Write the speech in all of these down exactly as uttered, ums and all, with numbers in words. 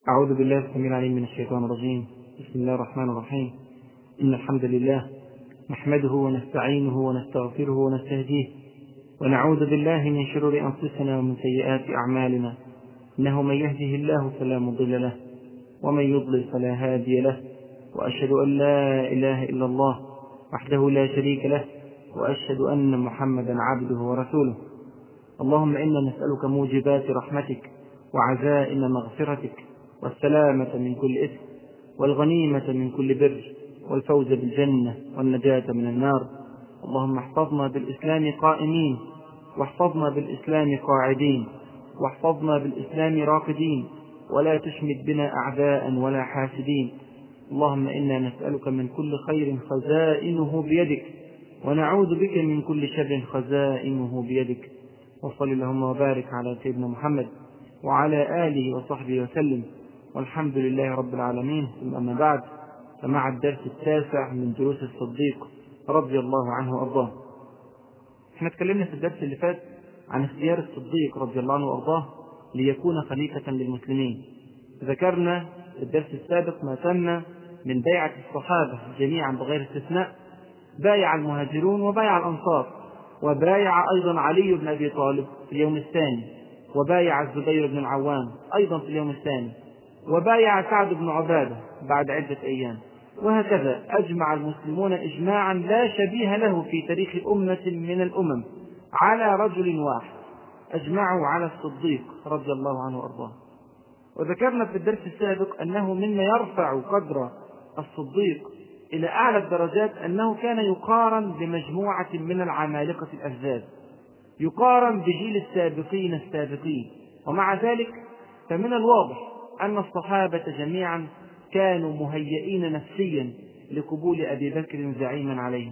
أعوذ بالله السميع العليم من الشيطان الرجيم. بسم الله الرحمن الرحيم. إن الحمد لله نحمده ونستعينه ونستغفره ونستهديه، ونعوذ بالله من شرور أنفسنا ومن سيئات أعمالنا. إنه من يهده الله فلا مضل له، ومن يضلل فلا هادي له، وأشهد أن لا إله إلا الله وحده لا شريك له، وأشهد أن محمدا عبده ورسوله. اللهم إنا نسألك موجبات رحمتك وعزائم مغفرتك والسلامة من كل إثم والغنيمة من كل بر والفوز بالجنة والنجاة من النار. اللهم احفظنا بالإسلام قائمين، واحفظنا بالإسلام قاعدين، واحفظنا بالإسلام راقدين، ولا تشمت بنا أعداء ولا حاسدين. اللهم إنا نسألك من كل خير خزائنه بيدك، ونعوذ بك من كل شر خزائنه بيدك. وصل اللهم وبارك على سيدنا محمد وعلى آله وصحبه وسلم، والحمد لله رب العالمين. ثم أما بعد، فمع الدرس التاسع من دروس الصديق رضي الله عنه وأرضاه. احنا اتكلمنا في الدرس اللي فات عن اختيار الصديق رضي الله عنه وأرضاه ليكون خليفة للمسلمين. ذكرنا في الدرس السابق ما تم من بيعة الصحابة جميعا بغير استثناء، بايع المهاجرون وبايع الأنصار، وبايع أيضا علي بن أبي طالب في اليوم الثاني، وبايع الزبير بن العوام أيضا في اليوم الثاني، وبايع سعد بن عبادة بعد عدة أيام. وهكذا أجمع المسلمون إجماعا لا شبيه له في تاريخ أمة من الأمم على رجل واحد، أجمعوا على الصديق رضي الله عنه وأرضاه. وذكرنا في الدرس السابق أنه مما يرفع قدر الصديق إلى أعلى الدرجات أنه كان يقارن بمجموعة من العمالقة الأجداد، يقارن بجيل السابقين السابقين. ومع ذلك فمن الواضح أن الصحابة جميعا كانوا مهيئين نفسيا لقبول أبي بكر زعيما عليهم.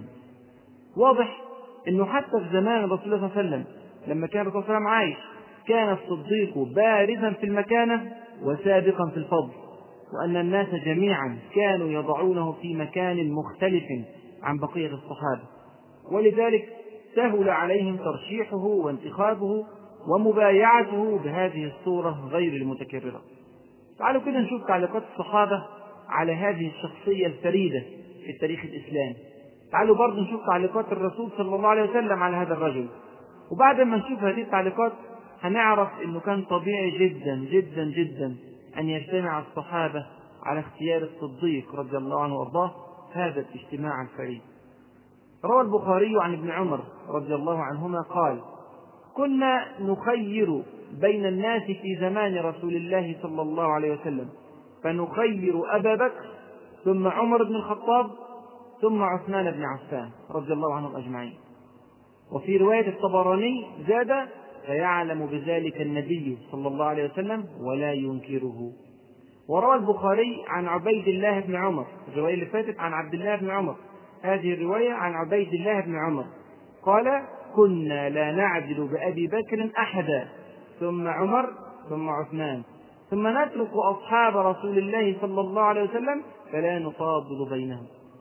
واضح أنه حتى في زمان رسول الله صلى الله عليه وسلم لما كان الرسول صلى الله عليه وسلم عايش كان الصديق بارزا في المكانة وسابقا في الفضل، وأن الناس جميعا كانوا يضعونه في مكان مختلف عن بقية الصحابة، ولذلك سهل عليهم ترشيحه وانتخابه ومبايعته بهذه الصورة غير المتكررة. تعالوا كده نشوف تعليقات الصحابة على هذه الشخصية الفريدة في التاريخ الإسلامي. تعالوا برضو نشوف تعليقات الرسول صلى الله عليه وسلم على هذا الرجل. وبعد ما نشوف هذه التعليقات هنعرف أنه كان طبيعي جدا جدا جدا أن يجتمع الصحابة على اختيار الصديق رضي الله عنه وارضاه هذا الاجتماع الفريد. روى البخاري عن ابن عمر رضي الله عنهما قال: كنا نخير بين الناس في زمان رسول الله صلى الله عليه وسلم، فنخير أبا بكر ثم عمر بن الخطاب ثم عثمان بن عفان رضي الله عنهم أجمعين. وفي رواية الطبراني زاد: فيعلم بذلك النبي صلى الله عليه وسلم ولا ينكره. وروى البخاري عن عبيد الله بن عمر، الرواية اللي فاتت عن عبد الله بن عمر، هذه الرواية عن عبيد الله بن عمر قال: كنا لا نعدل بأبي بكر أحدا ثم عمر ثم عثمان ثم نترك أصحاب رسول الله صلى الله عليه وسلم فلا نفاضل بينهم.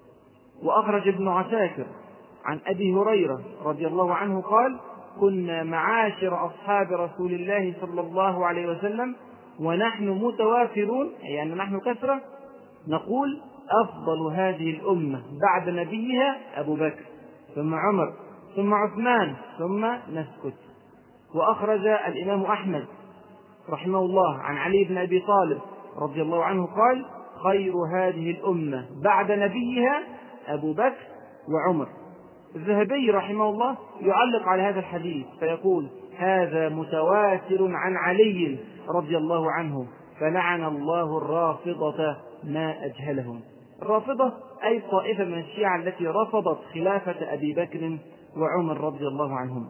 وأخرج ابن عساكر عن أبي هريرة رضي الله عنه قال: كنا معاشر أصحاب رسول الله صلى الله عليه وسلم ونحن متوافرون، يعني نحن كثرة، نقول: أفضل هذه الأمة بعد نبيها أبو بكر ثم عمر ثم عثمان ثم نسكت. وأخرج الإمام أحمد رحمه الله عن علي بن أبي طالب رضي الله عنه قال: خير هذه الأمة بعد نبيها أبو بكر وعمر. الذهبي رحمه الله يعلق على هذا الحديث فيقول: هذا متواتر عن علي رضي الله عنه، فلعن الله الرافضة ما أجهلهم. الرافضة أي طائفة من الشيعة التي رفضت خلافة أبي بكر وعمر رضي الله عنهم.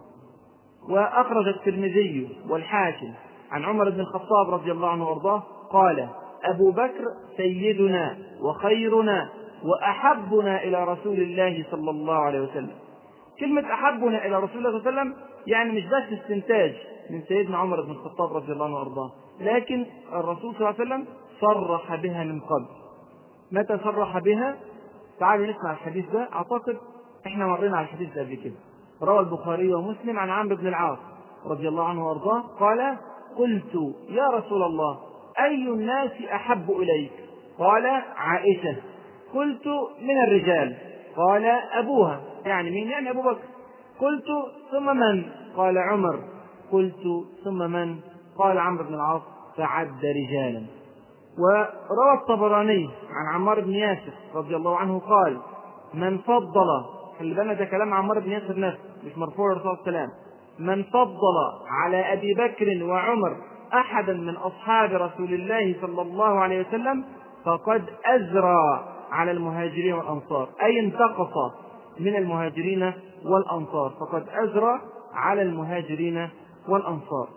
وأخرج الترمذي والحاكم عن عمر بن الخطاب رضي الله عنه وارضاه قال: أبو بكر سيدنا وخيرنا وأحبنا إلى رسول الله صلى الله عليه وسلم. كلمة أحبنا إلى رسول الله صلى الله عليه وسلم يعني مش بس استنتاج من سيدنا عمر بن الخطاب رضي الله عنه وارضاه، لكن الرسول صلى الله عليه وسلم صرح بها من قبل. متى صرح بها؟ تعالوا نسمع الحديث ده، أعتقد إحنا مرينا على الحديث ده قبل كده. روى البخاري ومسلم عن عمرو بن العاص رضي الله عنه وارضاه قال: قلت: يا رسول الله، أي الناس أحب إليك؟ قال عائشة. قلت من الرجال؟ قال أبوها، يعني مين؟ يعني أبو بكر. قلت ثم من؟ قال عمر. قلت ثم من؟ قال عمرو بن العاص، فعد رجالا. وروى الطبراني عن عمار بن ياسر رضي الله عنه قال: من فضل، خلي بالنا ده كلام عمار بن ياسر نفسه مش مرفوع للرسول صلى الله عليه وسلم، من فضل على أبي بكر وعمر أحدا من أصحاب رسول الله صلى الله عليه وسلم فقد أزرى على المهاجرين والأنصار، أي انتقص من المهاجرين والأنصار، فقد أزرى على المهاجرين والأنصار.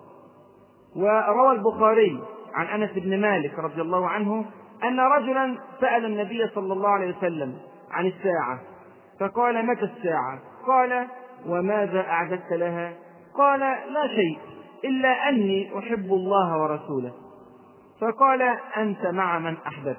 وروى البخاري عن أنس بن مالك رضي الله عنه أن رجلا سأل النبي صلى الله عليه وسلم عن الساعة، فقال: متى الساعة؟ قال: وماذا أعددت لها؟ قال: لا شيء إلا أني أحب الله ورسوله. فقال: أنت مع من أحببت.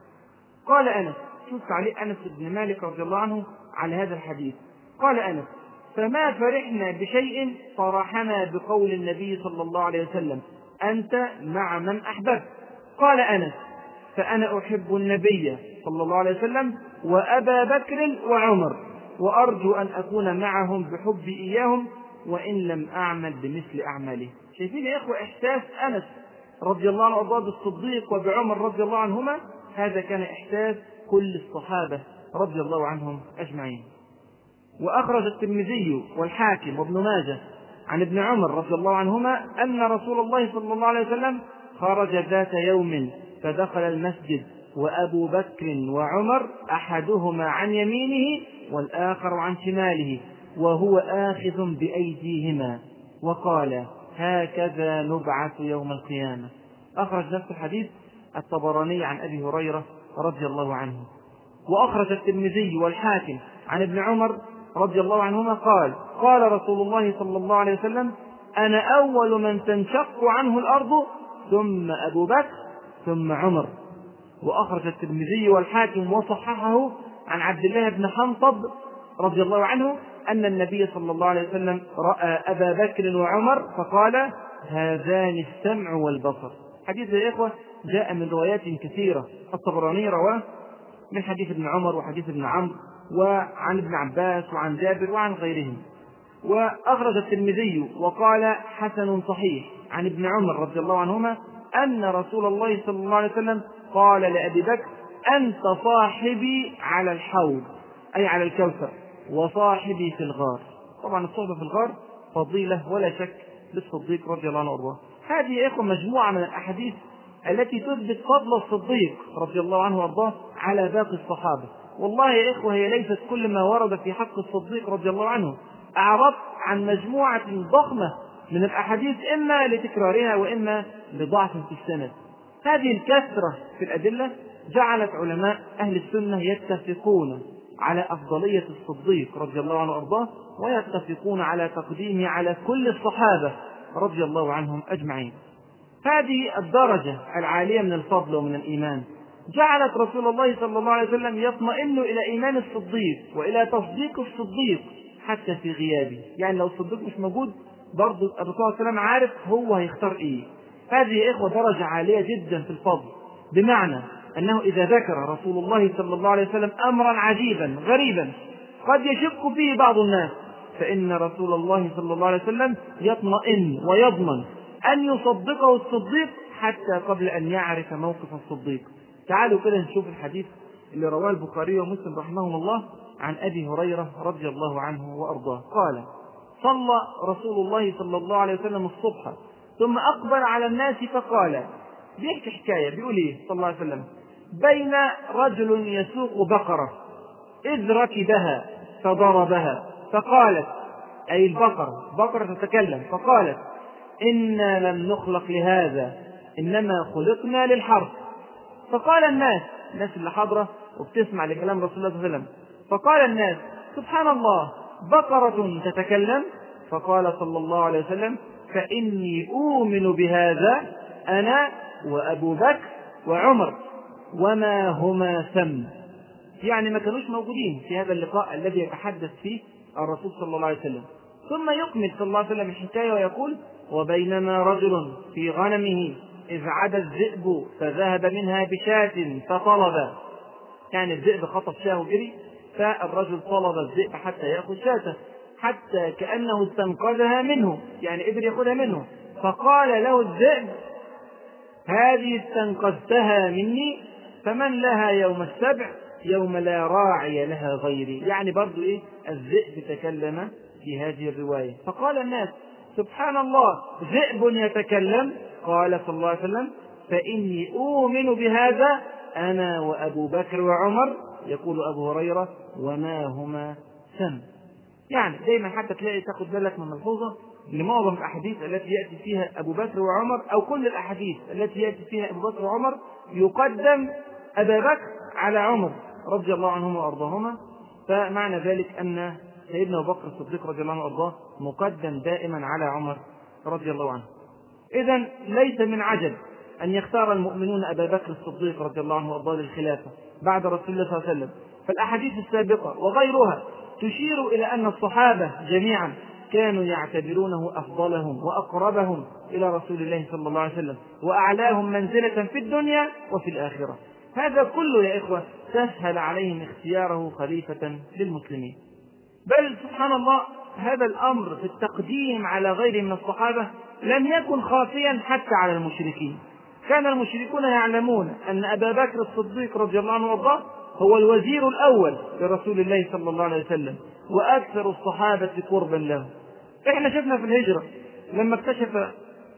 قال أنس، شوف عليه أنس بن مالك رضي الله عنه على هذا الحديث، قال أنس: فما فرحنا بشيء فرحنا بقول النبي صلى الله عليه وسلم: أنت مع من أحببت. قال أنس: فأنا أحب النبي صلى الله عليه وسلم وأبا بكر وعمر، وأرجو أن أكون معهم بحبي إياهم وإن لم أعمل بمثل أعماله. شايفين يا إخوة إحساس أنس رضي الله عنه وأرضاه بالصديق وبعمر رضي الله عنهما؟ هذا كان إحساس كل الصحابة رضي الله عنهم أجمعين. وأخرج الترمذي والحاكم وابن ماجه عن ابن عمر رضي الله عنهما أن رسول الله صلى الله عليه وسلم خرج ذات يوم فدخل المسجد وأبو بكر وعمر أحدهما عن يمينه والآخر عن شماله وهو آخذ بأيديهما، وقال: هكذا نبعث يوم القيامة. أخرج نفس الحديث الطبراني عن أبي هريرة رضي الله عنه. وأخرج الترمذي والحاكم عن ابن عمر رضي الله عنهما قال: قال رسول الله صلى الله عليه وسلم: أنا أول من تنشق عنه الأرض ثم أبو بكر ثم عمر. وأخرج الترمذي والحاكم وصححه عن عبد الله بن حنطب رضي الله عنه أن النبي صلى الله عليه وسلم رأى أبا بكر وعمر فقال: هذان السمع والبصر. حديث يا إخوة جاء من روايات كثيرة، الطبراني رواه من حديث ابن عمر وحديث ابن عمرو وعن ابن عباس وعن جابر وعن غيرهم. وأخرج الترمذي وقال: حسن صحيح عن ابن عمر رضي الله عنهما أن رسول الله صلى الله عليه وسلم قال لأبي بكر: أنت صاحبي على الحوض، أي على الكوثر، وصاحبي في الغار. طبعا الصحبة في الغار فضيلة ولا شك للصديق رضي الله عنه وارضاه. هذه يا إخوة مجموعة من الأحاديث التي تثبت فضل الصديق رضي الله عنه وارضاه على باقي الصحابة. والله يا إخوة هي ليست كل ما ورد في حق الصديق رضي الله عنه. أعرضت عن مجموعة ضخمة من الأحاديث إما لتكرارها وإما لضعف في السند. هذه الكثرة في الأدلة جعلت علماء أهل السنة يتفقون على أفضلية الصديق رضي الله عنه وارضاه، ويتفقون على تقديمه على كل الصحابة رضي الله عنهم أجمعين. هذه الدرجة العالية من الفضل ومن الإيمان جعلت رسول الله صلى الله عليه وسلم يطمئن إلى إيمان الصديق وإلى تصديق الصديق حتى في غيابه. يعني لو الصديق مش موجود برضو الرسول صلى الله عليه وسلم عارف هو هيختار إيه. هذه يا إخوة درجة عالية جدا في الفضل، بمعنى أنه إذا ذكر رسول الله صلى الله عليه وسلم أمرا عجيبا غريبا قد يشك فيه بعض الناس، فإن رسول الله صلى الله عليه وسلم يطمئن ويضمن أن يصدقه الصديق حتى قبل أن يعرف موقف الصديق. تعالوا كده نشوف الحديث اللي رواه البخاري ومسلم رحمهم الله عن أبي هريرة رضي الله عنه وأرضاه قال: صلى رسول الله صلى الله عليه وسلم الصبح ثم أقبل على الناس فقال، بيحكي حكاية بيقول إيه صلى الله عليه وسلم: بين رجل يسوق بقرة إذ ركبها فضربها فقالت، أي البقرة بقرة تتكلم، فقالت: إنا لم نخلق لهذا إنما خلقنا للحرث. فقال الناس، الناس اللي حاضرة وبتسمع لكلام رسول الله صلى الله عليه وسلم، فقال الناس: سبحان الله، بقرة تتكلم؟ فقال صلى الله عليه وسلم: فإني أؤمن بهذا أنا وأبو بكر وعمر وما هما ثم. يعني ما كانوش موجودين في هذا اللقاء الذي يتحدث فيه الرسول صلى الله عليه وسلم. ثم يكمل صلى الله عليه وسلم الحكاية ويقول: وبينما رجل في غنمه إذ عدا الذئب فذهب منها بشاة فطلب، يعني الذئب خطف شاه وجري، فالرجل طلب الذئب حتى يأخذ شاته، حتى كأنه استنقذها منه، يعني قدر يأخذها منه، فقال له الذئب: هذه استنقذتها مني، فمن لها يوم السبع يوم لا راعي لها غيري. يعني برضو إيه، الذئب تكلم في هذه الرواية. فقال الناس: سبحان الله، ذئب يتكلم؟ قال صلى الله عليه وسلم: فإني أؤمن بهذا أنا وأبو بكر وعمر. يقول أبو هريرة: وما هما سم. يعني دايما حتى تلاقي تاخد بالك من ملحوظة لمعظم الأحاديث التي يأتي فيها أبو بكر وعمر، أو كل الأحاديث التي يأتي فيها أبو بكر وعمر يقدم أبا بكر على عمر رضي الله عنهما وأرضاهما. فمعنى ذلك أن سيدنا أبو بكر الصديق رضي الله عنه وأرضاه مقدم دائما على عمر رضي الله عنه. إذن ليس من عجب أن يختار المؤمنون أبا بكر الصديق رضي الله عنه وأرضاه للخلافة بعد رسول الله صلى الله عليه وسلم. فالأحاديث السابقة وغيرها تشير إلى أن الصحابة جميعا كانوا يعتبرونه أفضلهم وأقربهم إلى رسول الله صلى الله عليه وسلم وأعلاهم منزلة في الدنيا وفي الآخرة. هذا كله يا إخوة سهل عليهم اختياره خليفة للمسلمين. بل سبحان الله، هذا الأمر في التقديم على غيره من الصحابة لم يكن خافيا حتى على المشركين. كان المشركون يعلمون أن أبا بكر الصديق رضي الله عنه وارضاه هو الوزير الأول لرسول الله صلى الله عليه وسلم وأكثر الصحابة قربا له. إحنا شفنا في الهجرة لما اكتشف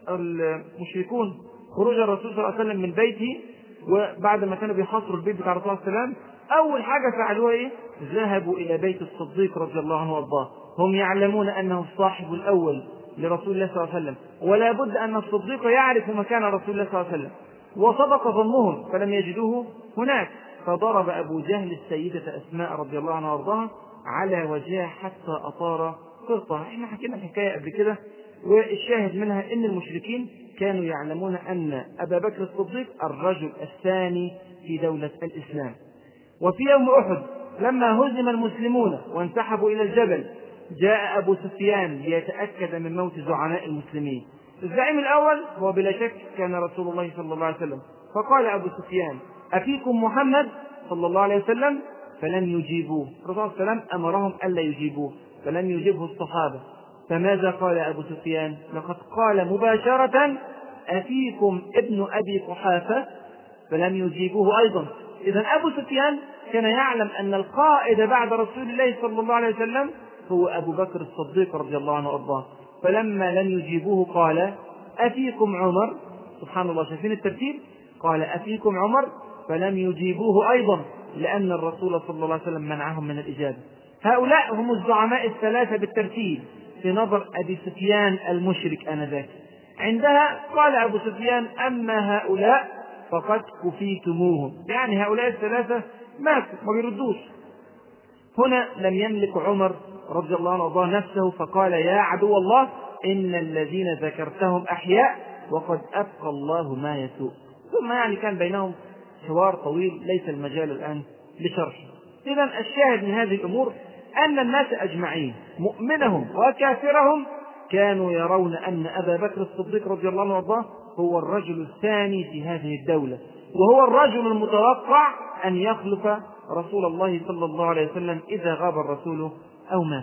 المشركون خروج الرسول صلى الله عليه وسلم من بيته، وبعد ما كانوا بيحاصروا البيت بتاع الرسول صلى الله عليه وسلم، أول حاجة فعلوها إيه؟ ذهبوا إلى بيت الصديق رضي الله عنه وارضاه. هم يعلمون أنه الصاحب الأول لرسول الله صلى الله عليه وسلم، ولا بد أن الصديق يعرف مكان رسول الله صلى الله عليه وسلم. وصدق ظنهم فلم يجدوه هناك، فضرب أبو جهل السيدة أسماء رضي الله عنها وارضاها على وجهها حتى أطار قرطها. احنا حكينا الحكاية قبل كده، والشاهد منها أن المشركين كانوا يعلمون أن أبا بكر الصديق الرجل الثاني في دولة الإسلام. وفي يوم أحد لما هزم المسلمون وانسحبوا إلى الجبل، جاء أبو سفيان ليتأكد من موت زعماء المسلمين. الزعيم الأول هو بلا شك كان رسول الله صلى الله عليه وسلم، فقال أبو سفيان: أفيكم محمد صلى الله عليه وسلم؟ فلم يجيبوه. الرسول صلى الله عليه وسلم أمرهم ألا يجيبوه، فلم يجيبه الصحابة. فماذا قال أبو سفيان؟ لقد قال مباشرة: أفيكم ابن أبي قحافة؟ فلم يجيبوه أيضا. إذن أبو سفيان كان يعلم أن القائد بعد رسول الله صلى الله عليه وسلم هو أبو بكر الصديق رضي الله عنه وأرضاه. فلما لم يجيبوه قال: أفيكم عمر؟ سبحان الله، شايفين الترتيب؟ قال: أفيكم عمر؟ فلم يجيبوه أيضا، لأن الرسول صلى الله عليه وسلم منعهم من الإجابة. هؤلاء هم الزعماء الثلاثة بالترتيب في نظر أبي سفيان المشرك آنذاك. عندها قال أبو سفيان: أما هؤلاء فقد كفيتموهم، يعني هؤلاء الثلاثة ماتوا ما بيردوش. هنا لم يملك عمر رضي الله عنه وارضاه نفسه، فقال: يا عدو الله، إن الذين ذكرتهم أحياء وقد أبقى الله ما يسوء. ثم يعني كان بينهم حوار طويل ليس المجال الآن لشرحه. إذن الشاهد من هذه الأمور أن الناس أجمعين مؤمنهم وكافرهم كانوا يرون أن أبا بكر الصديق رضي الله عنه وارضاه هو الرجل الثاني في هذه الدولة، وهو الرجل المتوقع أن يخلف رسول الله صلى الله عليه وسلم إذا غاب الرسول أو مات.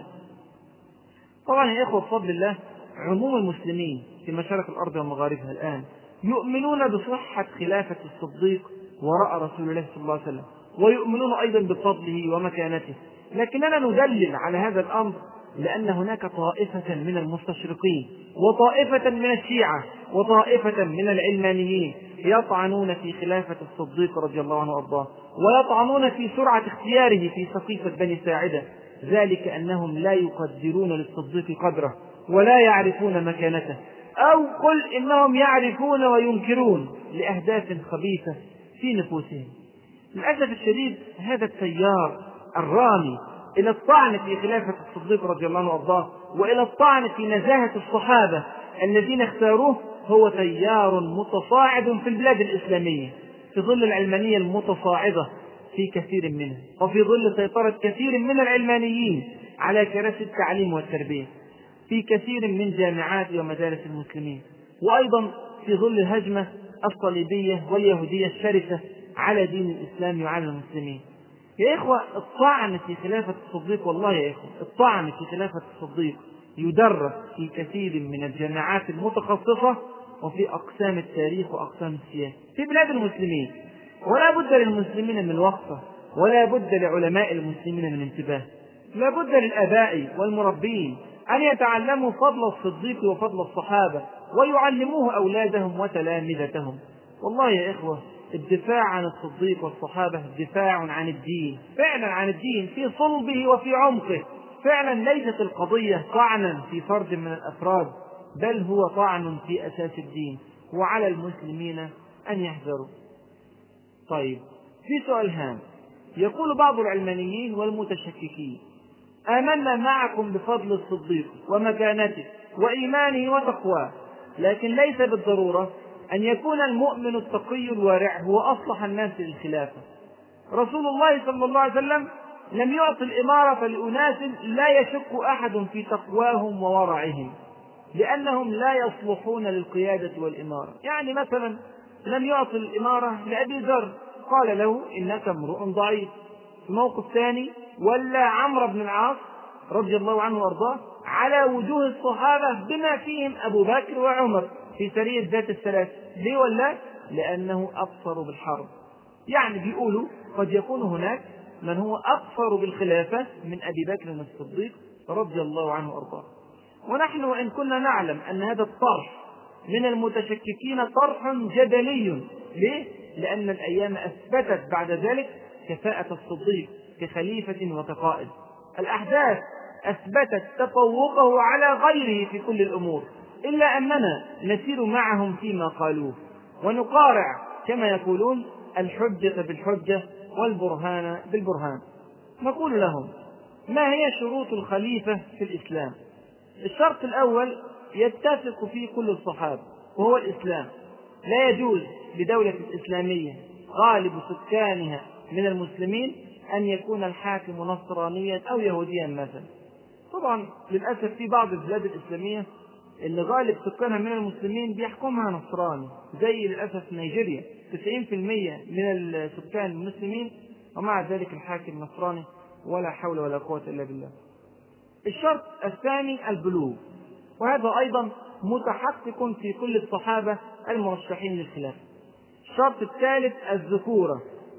طبعا يا إخوة بفضل الله، عموم المسلمين في مشارق الأرض ومغاربها الآن يؤمنون بصحة خلافة الصديق وراء رسول الله صلى الله عليه وسلم، ويؤمنون أيضا بفضله ومكانته. لكننا ندلل على هذا الأمر لأن هناك طائفة من المستشرقين وطائفة من الشيعة وطائفة من العلمانيين يطعنون في خلافة الصديق رضي الله عنه وارضاه، ويطعنون في سرعة اختياره في سقيفة بني ساعدة، ذلك أنهم لا يقدرون للصديق قدره ولا يعرفون مكانته، أو قل إنهم يعرفون وينكرون لأهداف خبيثة في نفوسهم. للأسف الشديد هذا التيار الرامي إلى الطعن في خلافة الصديق رضي الله عنه وارضاه وإلى الطعن في نزاهة الصحابة الذين اختاروه هو تيار متصاعد في البلاد الإسلامية في ظل العلمانية المتصاعدة في كثير منها، وفي ظل سيطرة كثير من العلمانيين على كراسي التعليم والتربية في كثير من جامعات ومدارس المسلمين، وأيضا في ظل الهجمة الصليبية واليهودية الشرسة على دين الإسلام وعلى المسلمين. يا إخوة، الطعن في خلافة الصديق، والله يا إخوة الطعن في خلافة الصديق يدرس في كثير من الجامعات المتخصصة وفي أقسام التاريخ وأقسام السياسة في بلاد المسلمين، ولا بد للمسلمين من وقفة، ولا بد لعلماء المسلمين من انتباه، لا بد للآباء والمربين أن يتعلموا فضل الصديق وفضل الصحابة ويعلموه أولادهم وتلامذتهم. والله يا إخوة الدفاع عن الصديق والصحابة دفاع عن الدين، فعلا عن الدين في صلبه وفي عمقه. فعلا ليست القضية طعنا في فرد من الأفراد، بل هو طعن في أساس الدين، وعلى المسلمين أن يحذروا. طيب، في سؤال هام. يقول بعض العلمانيين والمتشككين: آمنا معكم بفضل الصديق ومكانته وإيمانه وتقواه، لكن ليس بالضرورة أن يكون المؤمن التقي الورع هو أصلح الناس للخلافة. رسول الله صلى الله عليه وسلم لم يعطي الإمارة لأناس لا يشك أحد في تقواهم وورعهم، لأنهم لا يصلحون للقيادة والإمارة. يعني مثلا لم يعطي الإمارة لأبي ذر، قال له: إنك امرؤ ضعيف. في موقف ثاني ولا عمرو بن العاص رضي الله عنه وارضاه على وجوه الصحابة بما فيهم أبو بكر وعمر في سرية ذات الثلاث. ليه ولا؟ لأنه أبصر بالحرب. يعني بيقولوا قد يكون هناك من هو أبصر بالخلافة من أبي بكر الصديق رضي الله عنه وارضاه. ونحن وإن كنا نعلم أن هذا الطرح من المتشككين طرح جدلي. ليه؟ لأن الأيام أثبتت بعد ذلك كفاءة الصديق كخليفة وكقائد. الأحداث أثبتت تفوقه على غيره في كل الأمور، إلا أننا نسير معهم فيما قالوه ونقارع كما يقولون الحجة بالحجة والبرهان بالبرهان. نقول لهم: ما هي شروط الخليفة في الإسلام؟ الشرط الأول يتفق فيه كل الصحابة، وهو الإسلام. لا يجوز لدولة إسلامية غالب سكانها من المسلمين أن يكون الحاكم نصرانيا أو يهوديا مثلا. طبعا للأسف في بعض البلاد الإسلامية اللي غالب سكانها من المسلمين بيحكمها نصراني، زي للأسف نيجيريا تسعين بالمئة من السكان المسلمين ومع ذلك الحاكم نصراني، ولا حول ولا قوة إلا بالله. الشرط الثاني البلوغ، وهذا أيضا متحقق في كل الصحابة المرشحين للخلافة. الشرط الثالث الذكورة،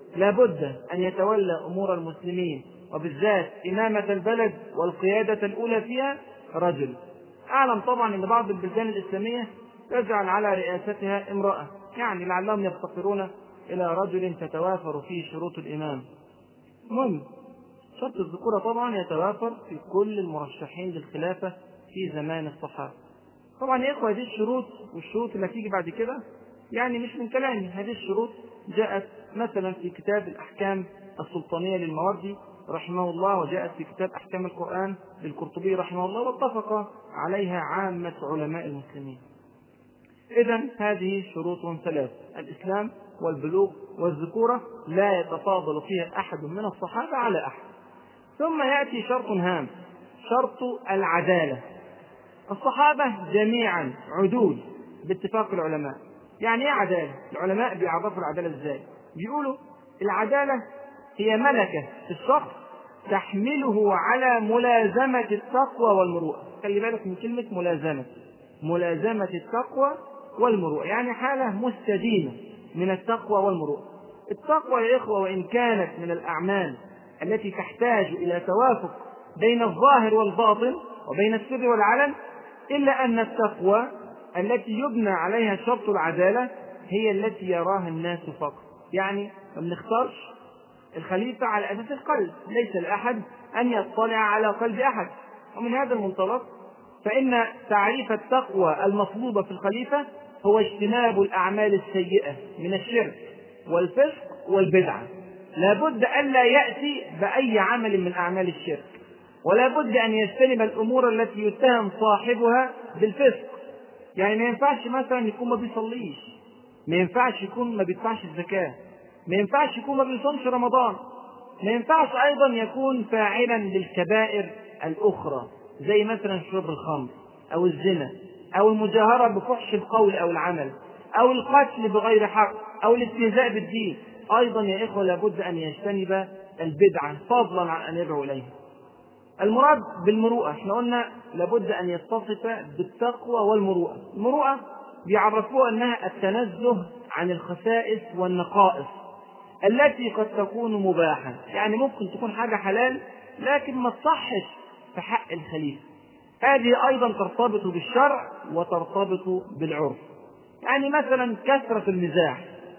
لابد أن يتولى أمور المسلمين وبالذات إمامة البلد والقيادة الأولى فيها رجل. أعلم طبعا أن بعض البلدان الإسلامية تجعل على رئاستها امرأة، يعني لعلهم يفتقرون إلى رجل تتوافر فيه شروط الإمام. المهم شرط الذكورة طبعا يتوافر في كل المرشحين للخلافة في زمان الصحابة. طبعا يا إخوة هذه الشروط والشروط اللي تيجي بعد كده يعني مش من كلامي، هذه الشروط جاءت مثلا في كتاب الأحكام السلطانية للمواردي رحمه الله، وجاءت في كتاب أحكام القرآن للقرطبي رحمه الله، واتفق عليها عامة علماء المسلمين. إذن هذه شروط ثلاث: الإسلام والبلوغ والذكورة، لا يتفاضل فيها أحد من الصحابة على أحد. ثم يأتي شرط هام، شرط العدالة. الصحابة جميعا عدول باتفاق العلماء. يعني ايه عدالة؟ العلماء بيعرفوا العدالة ازاي؟ بيقولوا العدالة هي ملكة في الشخص تحمله على ملازمة التقوى والمروءة. خلي بالك من كلمة ملازمة، ملازمة التقوى والمروءة، يعني حالة مستديمة من التقوى والمروءة. التقوى يا إخوة وإن كانت من الأعمال التي تحتاج إلى توافق بين الظاهر والباطن وبين السر والعلن، إلا أن التقوى التي يبنى عليها شرط العدالة هي التي يراها الناس فقط. يعني ما بنختارش الخليفة على أساس القلب، ليس لأحد أن يطلع على قلب أحد. ومن هذا المنطلق فإن تعريف التقوى المطلوبة في الخليفة هو اجتناب الأعمال السيئة من الشرك والفسق والبدعة. لا بد أن لا يأتي بأي عمل من أعمال الشرك، ولا بد أن يجتنب الأمور التي يتهم صاحبها بالفسق. يعني ما ينفعش مثلا يكون ما بيصليش، ما ينفعش يكون ما بيدفعش الزكاة، ما ينفعش يكون ما بيصومش رمضان، ما ينفعش أيضا يكون فاعلا للكبائر الأخرى زي مثلا شرب الخمر أو الزنا أو المجاهرة بفحش القول أو العمل أو القتل بغير حق أو الاستهزاء بالدين، أيضا يا إخوة لابد أن يجتنب البدعة فضلا عن أن يدعو إليها. المراد بالمروءة احنا قلنا لابد أن يتصف بالتقوى والمروءة. المروءة بيعرفوها أنها التنزه عن الخسائس والنقائص التي قد تكون مباحة، يعني ممكن تكون حاجة حلال لكن ما تصحش في حق الخليفة. هذه أيضا ترتبط بالشرع وترتبط بالعرف، يعني مثلا كثرة المزاح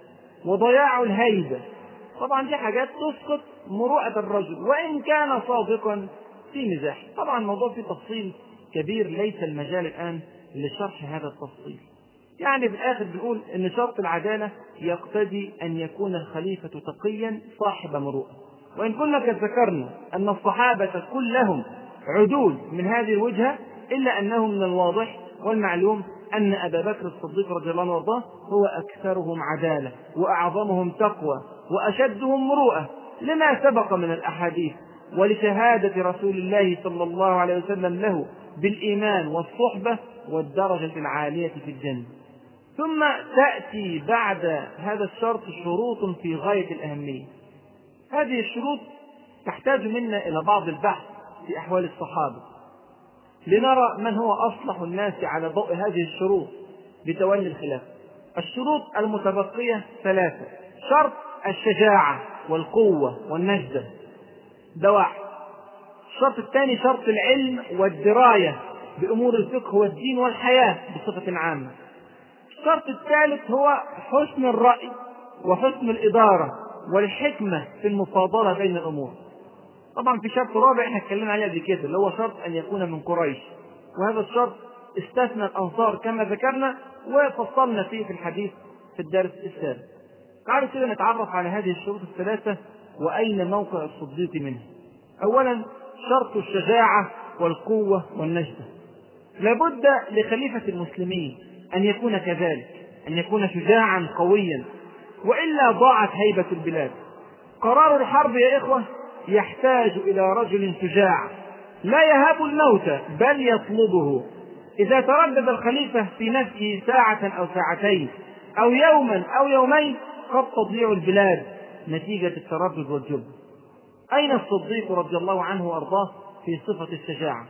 وضياع الهيبة، طبعا دي حاجات تسقط مروءة الرجل وإن كان صادقا في مزاح. طبعا الموضوع فيه تفصيل كبير ليس المجال الآن لشرح هذا التفصيل. يعني في الآخر بنقول أن شرط العدالة يقتضي أن يكون الخليفة تقيا صاحب مروءة، وإن كنا قد ذكرنا أن الصحابة كلهم عدول من هذه الوجهة، إلا أنه من الواضح والمعلوم أن أبا بكر الصديق رضي الله عنه وارضاه هو أكثرهم عدالة وأعظمهم تقوى وأشدهم مروءة لما سبق من الأحاديث ولشهادة رسول الله صلى الله عليه وسلم له بالإيمان والصحبة والدرجة العالية في الجنة. ثم تأتي بعد هذا الشرط شروط في غاية الأهمية. هذه الشروط تحتاج منا إلى بعض البحث في أحوال الصحابة لنرى من هو أصلح الناس على ضوء هذه الشروط بتولي الخلافة. الشروط المتبقية ثلاثة: شرط الشجاعة والقوة والنجدة، ده واحد. الشرط الثاني شرط العلم والدراية بأمور الفقه والدين والحياة بصفة عامة. الشرط الثالث هو حسن الرأي وحسن الإدارة والحكمة في المفاضلة بين الأمور. طبعا في شرط رابع احنا اتكلمنا عليه قبل كده اللي هو شرط أن يكون من قريش، وهذا الشرط استثنى الأنصار كما ذكرنا وفصلنا فيه في الحديث في الدرس السابق. تعالوا كده نتعرف على هذه الشروط الثلاثة وأين موقع الصديق منها. أولا شرط الشجاعة والقوة والنجدة. لابد لخليفة المسلمين أن يكون كذلك، أن يكون شجاعا قويا، وإلا ضاعت هيبة البلاد. قرار الحرب يا إخوة يحتاج إلى رجل شجاع لا يهاب الموت بل يطلبه. إذا تردد الخليفة في نفسه ساعة أو ساعتين أو يوما أو يومين قد تضيع البلاد نتيجة التردد والجبن. أين الصديق رضي الله عنه وأرضاه في صفة الشجاعة؟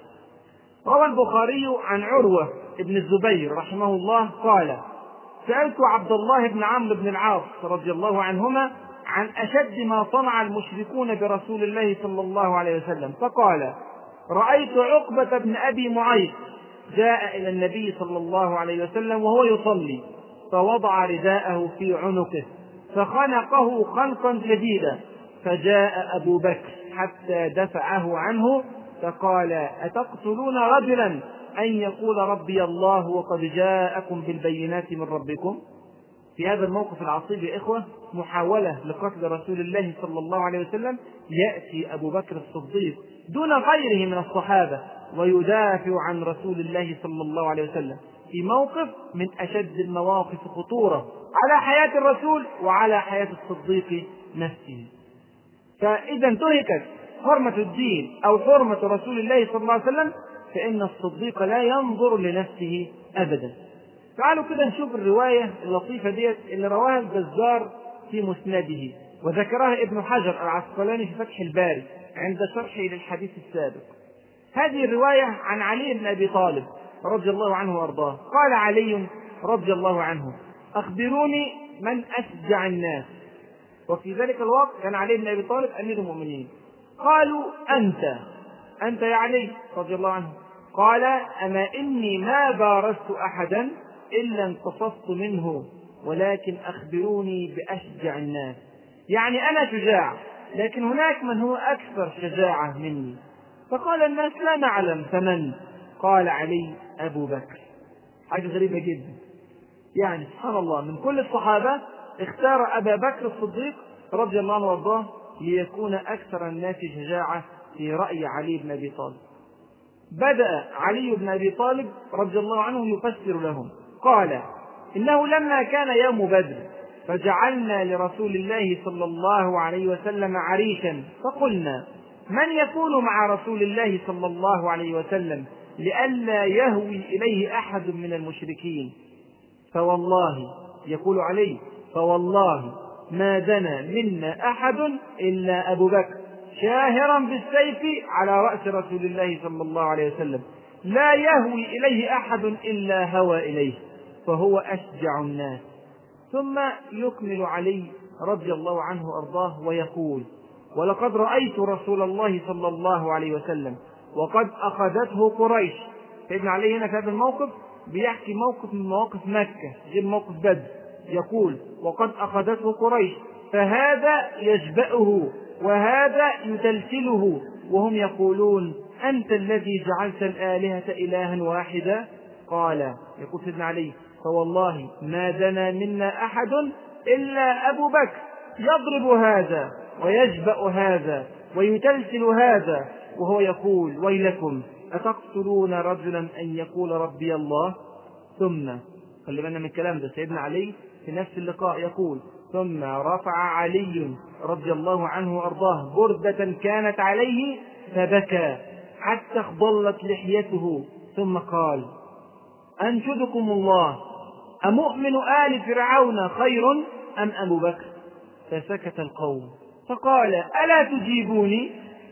روى البخاري عن عروة بن الزبير رحمه الله قال: سألت عبد الله بن عمرو بن العاص رضي الله عنهما عن أشد ما صنع المشركون برسول الله صلى الله عليه وسلم، فقال: رأيت عقبة بن أبي معيط جاء إلى النبي صلى الله عليه وسلم وهو يصلي فوضع رداءه في عنقه فخنقه خنقا شديدا، فجاء أبو بكر حتى دفعه عنه فقال: أتقتلون رجلا أن يقول ربي الله وقد جاءكم بالبينات من ربكم؟ في هذا الموقف العصيب يا إخوة محاولة لقتل رسول الله صلى الله عليه وسلم، يأتي أبو بكر الصديق دون غيره من الصحابة ويدافع عن رسول الله صلى الله عليه وسلم في موقف من أشد المواقف خطورة على حياة الرسول وعلى حياة الصديق نفسه. فإذا انتهكت حرمة الدين أو حرمة رسول الله صلى الله عليه وسلم فإن الصديق لا ينظر لنفسه أبدا. تعالوا كده نشوف الرواية اللطيفة ديت اللي رواها البزار في مسنده وذكرها ابن حجر العسقلاني في فتح الباري عند شرحه للحديث السابق. هذه الرواية عن علي بن أبي طالب رضي الله عنه وأرضاه. قال علي رضي الله عنه: أخبروني من أشجع الناس. وفي ذلك الوقت كان علي بن أبي طالب أمير المؤمنين. قالوا: أنت أنت يا علي رضي الله عنه. قال: أما إني ما بارزت أحدا إلا انتصصت منه، ولكن أخبروني بأشجع الناس. يعني أنا شجاع لكن هناك من هو أكثر شجاعة مني. فقال الناس: لا نعلم، فمن؟ قال علي: أبو بكر. حاجة غريبة جدا، يعني سبحان الله من كل الصحابة اختار أبا بكر الصديق رضي الله عنه وارضاه ليكون أكثر الناس شجاعة في رأي علي بن أبي طالب. بدأ علي بن أبي طالب رضي الله عنه يفسر لهم. قال: إنه لما كان يوم بدر فجعلنا لرسول الله صلى الله عليه وسلم عريشا، فقلنا: من يكون مع رسول الله صلى الله عليه وسلم لئلا يهوي إليه أحد من المشركين؟ فوالله يقول علي: فوالله ما دنا منا أحد إلا أبو بكر، شاهرا بالسيف على رأس رسول الله صلى الله عليه وسلم، لا يهوي إليه أحد إلا هوى إليه، فهو أشجع الناس. ثم يكمل علي رضي الله عنه وأرضاه ويقول: ولقد رأيت رسول الله صلى الله عليه وسلم وقد أخذته قريش. سيدنا علي هنا في هذا الموقف بيحكي موقف من مواقف مكة غير موقف بدر، يقول: وقد أخذته قريش، فهذا يجبأه وهذا يتلتله، وهم يقولون: أنت الذي جعلت الآلهة إلها واحدا. قال، يقول سيدنا علي: فوالله ما دنا منا أحد إلا أبو بكر، يضرب هذا ويجبأ هذا ويتلتل هذا، وهو يقول: ويلكم أتقتلون رجلا أن يقول ربي الله؟ ثم خلي بالنا من الكلام ده، سيدنا علي في نفس اللقاء يقول: ثم رفع علي رضي الله عنه وأرضاه بردة كانت عليه فبكى حتى اخضلت لحيته، ثم قال: أنشدكم الله، أمؤمن آل فرعون خير أم أبو بكر؟ فسكت القوم، فقال: ألا تجيبوني؟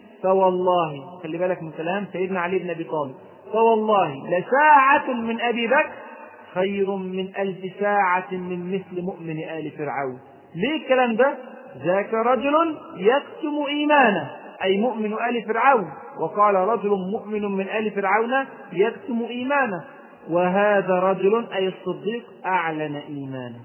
فوالله، خلي بالك من كلام سيدنا علي بن أبي طالب، فوالله لساعة من أبي بكر خير من ألف ساعة من مثل مؤمن آل فرعون. ليه الكلام ده؟ ذاك رجل يكتم إيمانه، أي مؤمن آل فرعون، وقال رجل مؤمن من آل فرعون يكتم إيمانه، وهذا رجل أي الصديق أعلن إيمانه.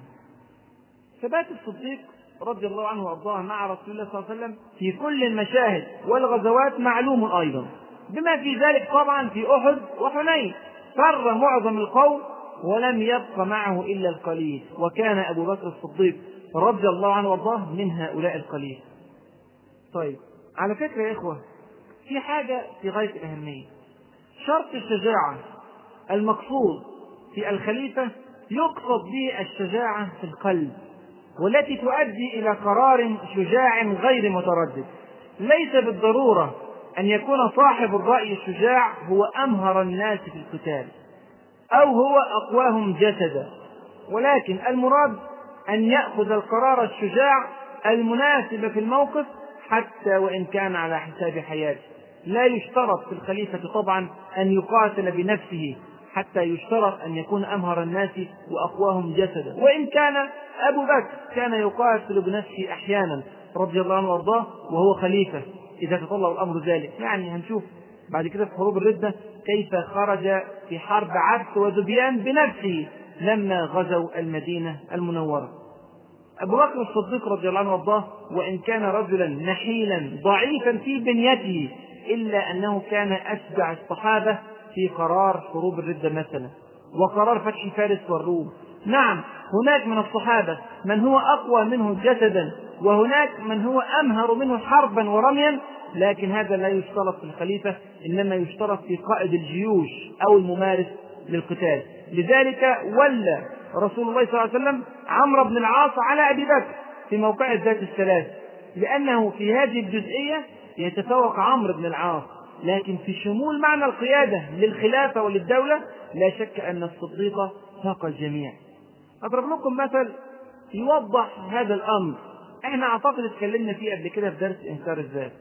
ثبات الصديق رضي الله عنه وأرضاه مع رسول الله صلى الله عليه وسلم في كل المشاهد والغزوات معلوم أيضا، بما في ذلك طبعا في أحد وحنين فر معظم القوم ولم يبق معه إلا القليل، وكان أبو بكر الصديق رضي الله عنه وأرضاه من هؤلاء القليل. طيب، على فكرة يا إخوة، في حاجة في غاية الأهمية: شرط الشجاعة المقصود في الخليفة يقصد به الشجاعة في القلب، والتي تؤدي إلى قرار شجاع غير متردد. ليس بالضرورة أن يكون صاحب الرأي الشجاع هو أمهر الناس في القتال أو هو أقواهم جسدا، ولكن المراد أن يأخذ القرار الشجاع المناسب في الموقف حتى وإن كان على حساب حياته. لا يشترط في الخليفة طبعا أن يقاتل بنفسه، حتى يشترط أن يكون أمهر الناس وأقواهم جسدا، وإن كان أبو بكر كان يقاتل بنفسه أحيانا رضي الله عنه وارضاه وهو خليفة إذا تطلب الأمر ذلك. يعني هنشوف بعد كده في حروب الردة كيف خرج في حرب عبس وذبيان بنفسه لما غزوا المدينة المنورة. أبو بكر الصديق رضي الله عنه وارضاه وإن كان رجلا نحيلا ضعيفا في بنيته، إلا أنه كان أشجع الصحابة في قرار حروب الردة مثلا وقرار فتح فارس والروم. نعم، هناك من الصحابة من هو أقوى منه جسدا، وهناك من هو أمهر منه حربا ورميا، لكن هذا لا يشترط في الخليفة، إنما يشترط في قائد الجيوش أو الممارس للقتال. لذلك ولى رسول الله صلى الله عليه وسلم عمرو بن العاص على أبي بكر في موقع ذات الثلاث، لأنه في هذه الجزئية يتفوق عمرو بن العاص، لكن في شمول معنى القيادة للخلافة وللدولة لا شك أن الصديق فاق الجميع. أضرب لكم مثل يوضح هذا الأمر، احنا أعتقد اتكلمنا فيه قبل كده في درس إنكار الذات.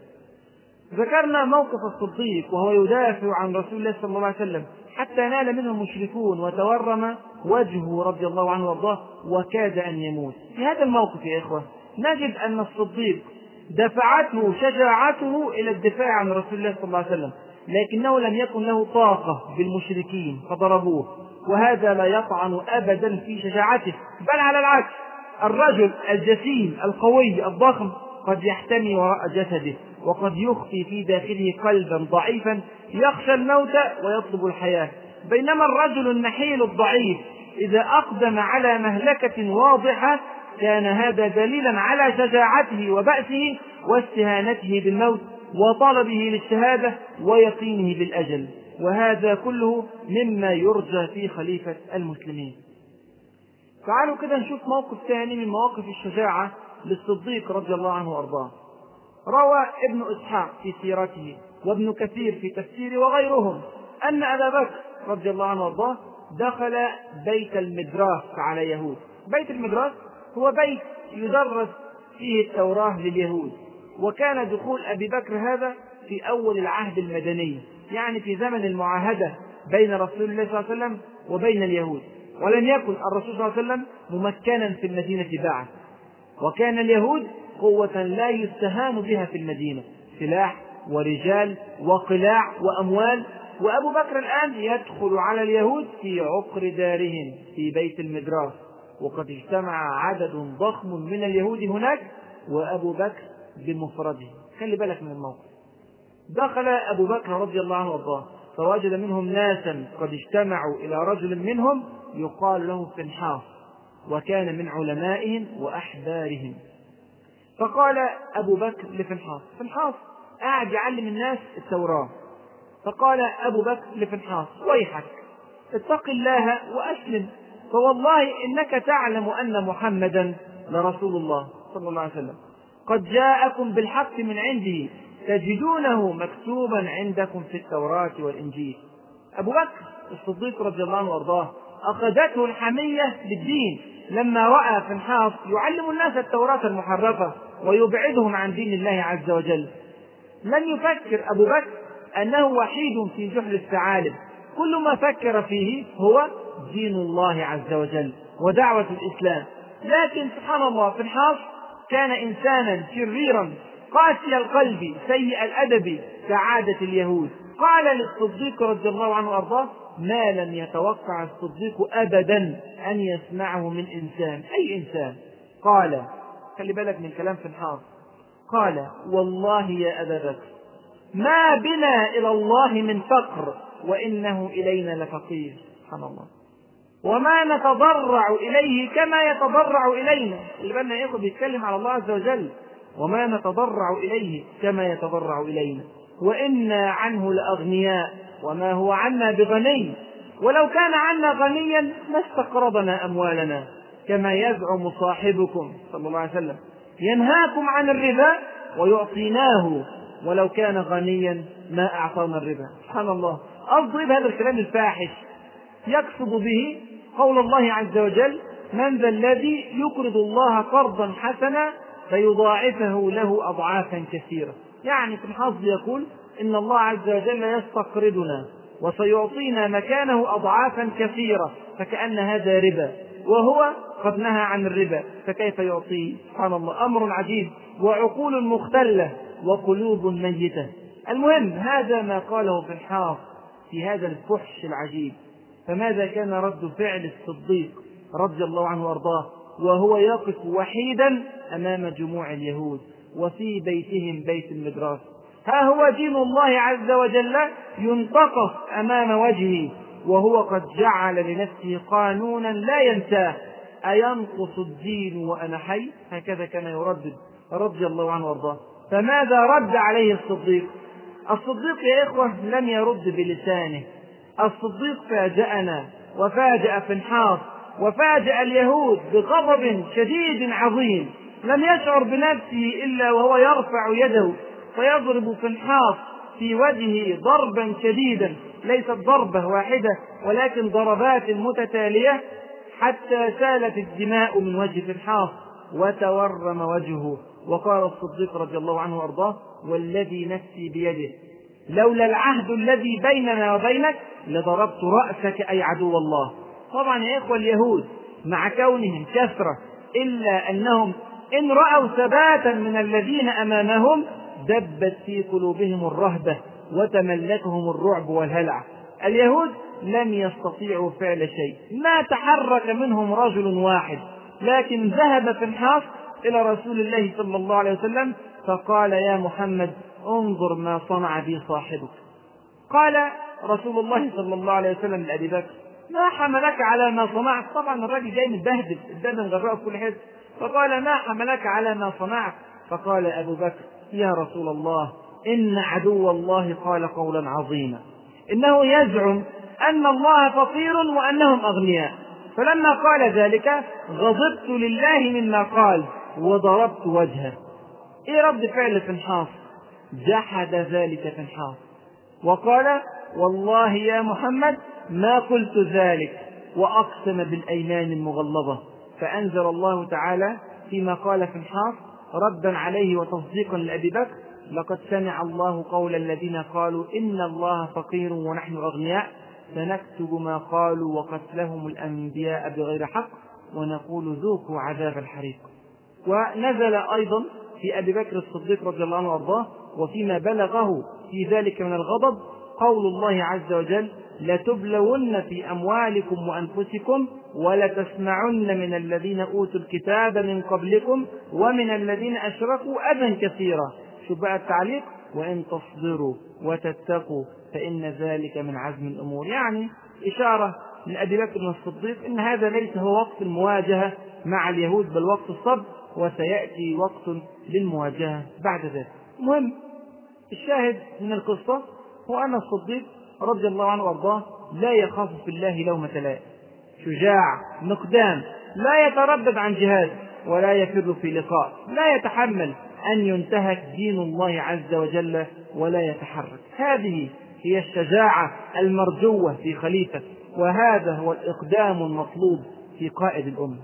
ذكرنا موقف الصديق وهو يدافع عن رسول الله صلى الله عليه وسلم حتى نال منه المشركون وتورم وجهه رضي الله عنه وارضاه وكاد أن يموت. في هذا الموقف يا إخوة نجد أن الصديق دفعته شجاعته إلى الدفاع عن رسول الله صلى الله عليه وسلم، لكنه لم يكن له طاقة بالمشركين فضربوه، وهذا لا يطعن أبدا في شجاعته، بل على العكس، الرجل الجسيم القوي الضخم قد يحتمي وراء جسده، وقد يخفي في داخله قلبا ضعيفا يخشى الموت ويطلب الحياة، بينما الرجل النحيل الضعيف إذا أقدم على مهلكة واضحة كان هذا دليلا على شجاعته وبأسه واستهانته بالموت وطلبه للشهادة ويقينه بالأجل، وهذا كله مما يرجى في خليفة المسلمين. تعالوا كده نشوف موقف ثاني من مواقف الشجاعة للصديق رضي الله عنه وأرضاه. روى ابن إسحاق في سيرته وابن كثير في تفسيره وغيرهم أن أبا بكر رضي الله عنه وأرضاه دخل بيت المدراس على يهود، بيت المدرس هو بيت يدرس فيه التوراة لليهود، وكان دخول أبي بكر هذا في أول العهد المدني، يعني في زمن المعاهدة بين رسول الله صلى الله عليه وسلم وبين اليهود، ولم يكن الرسول صلى الله عليه وسلم ممكنا في المدينة بعد، وكان اليهود قوة لا يستهان بها في المدينة، سلاح ورجال وقلاع وأموال. وأبو بكر الآن يدخل على اليهود في عقر دارهم في بيت المدراس، وقد اجتمع عدد ضخم من اليهود هناك وأبو بكر بمفرده. خلي بالك من الموقف. دخل أبو بكر رضي الله عنه وارضاه فوجد منهم ناسا قد اجتمعوا إلى رجل منهم يقال له فنحاس، وكان من علمائهم وأحبارهم. فقال أبو بكر لفنحاس، فنحاس قاعد يعلم الناس التوراة، فقال أبو بكر لفنحاس ويحك اتق الله وأسلم، فوالله إنك تعلم أن محمدا لرسول الله صلى الله عليه وسلم قد جاءكم بالحق من عنده تجدونه مكتوبا عندكم في التوراة والإنجيل. أبو بكر الصديق رضي الله عنه وارضاه أخذته الحمية بالدين لما رأى فنحاس يعلم الناس التوراة المحرفة ويبعدهم عن دين الله عز وجل. لم يفكر أبو بكر أنه وحيد في جحر الثعالب، كل ما فكر فيه هو دين الله عز وجل ودعوة الإسلام. لكن سبحان الله فنحاس كان إنسانا شريرا قاسي القلب سيء الأدب كعادة اليهود. قال للصديق رضي الله عنه وأرضاه ما لم يتوقع الصديق أبدا أن يسمعه من إنسان، أي إنسان. قال خلي بالك من كلام فنحاس، قال والله يا أبا بكر ما بنا إلى الله من فقر وإنه إلينا لفقير. سبحان الله. وما نتضرع إليه كما يتضرع إلينا. اللي بالنا ياخد بيتكلم على الله عز وجل. وما نتضرع إليه كما يتضرع إلينا وإنا عنه لأغنياء وما هو عنا بغني، ولو كان عنا غنيا ما استقرضنا أموالنا كما يزعم صاحبكم صلى الله عليه وسلم ينهاكم عن الربا ويعطيناه ولو كان غنيا ما أعطانا الربا. سبحان الله. أضرب هذا الكلام الفاحش يقصد به قول الله عز وجل من ذا الذي يقرض الله قرضا حسنا فيضاعفه له أضعافا كثيرة. يعني في الحظ يقول إن الله عز وجل يستقرضنا وسيعطينا مكانه أضعافا كثيرة، فكأن هذا ربا وهو قد نهى عن الربا فكيف يعطيه؟ سبحان الله. أمر عجيب وعقول مختلة وقلوب ميتة. المهم هذا ما قاله فنحاس في هذا الفحش العجيب. فماذا كان رد فعل الصديق رضي الله عنه وارضاه وهو يقف وحيدا أمام جموع اليهود وفي بيتهم بيت المدراس؟ ها هو دين الله عز وجل ينتقص أمام وجهه وهو قد جعل لنفسه قانونا لا ينساه. أينقص الدين وأنا حي؟ هكذا كان يردد رضي الله عنه وارضاه. فماذا رد عليه الصديق؟ الصديق يا إخوة لم يرد بلسانه، الصديق فاجأنا وفاجأ فنحاس وفاجأ اليهود بغضب شديد عظيم، لم يشعر بنفسه إلا وهو يرفع يده فيضرب فنحاس في وجهه ضربا شديدا، ليست ضربة واحدة ولكن ضربات متتالية حتى سالت الدماء من وجه فنحاس وتورم وجهه. وقال الصديق رضي الله عنه وارضاه والذي نفسي بيده لولا العهد الذي بيننا وبينك لضربت رأسك أي عدو الله. طبعا يا إخوة اليهود مع كونهم كثرة إلا أنهم إن رأوا ثباتا من الذين أمامهم دبت في قلوبهم الرهبة وتملكهم الرعب والهلع. اليهود لم يستطيعوا فعل شيء، ما تحرك منهم رجل واحد، لكن ذهب فنحاس إلى رسول الله صلى الله عليه وسلم فقال يا محمد انظر ما صنع بي صاحبك. قال رسول الله صلى الله عليه وسلم لأبي بكر ما حملك على ما صنعت؟ طبعا الراجل جاي متبهدل الدم مغرقه في كل حته، فقال ما حملك على ما صنعت؟ فقال أبو بكر يا رسول الله إن عدو الله قال قولا عظيما إنه يزعم أن الله فقير وأنهم أغنياء، فلما قال ذلك غضبت لله مما قال وضربت وجهه. إيه رد فعل فنحاس؟ جحد ذلك فنحاس وقال والله يا محمد ما قلت ذلك، وأقسم بالأيمان المغلظة فأنزل الله تعالى فيما قال في الحاص ردا عليه وتصديقا لأبي بكر: لقد سمع الله قول الذين قالوا إن الله فقير ونحن أغنياء سنكتب ما قالوا وقتلهم الأنبياء بغير حق ونقول ذوقوا عذاب الحريق. ونزل أيضا في أبي بكر الصديق رضي الله عنه وأرضاه وفيما بلغه في ذلك من الغضب قول الله عز وجل: لتبلون في أموالكم وأنفسكم ولتسمعن من الذين أوتوا الكتاب من قبلكم ومن الذين أشركوا أذى كثيرا. شوف بقى التعليق: وإن تصبروا وتتقوا فإن ذلك من عزم الأمور. يعني إشارة من أبي بكر الصديق إن هذا ليس هو وقت المواجهة مع اليهود بل وقت الصبر، وسيأتي وقت للمواجهة بعد ذلك. المهم الشاهد من القصة هو أن الصديق رضي الله عنه وارضاه لا يخاف في الله لومة لائم، شجاع مقدام، لا يتردد عن جهاد ولا يفر في لقاء، لا يتحمل أن ينتهك دين الله عز وجل ولا يتحرك. هذه هي الشجاعة المرجوة في خليفة، وهذا هو الإقدام المطلوب في قائد الأمة.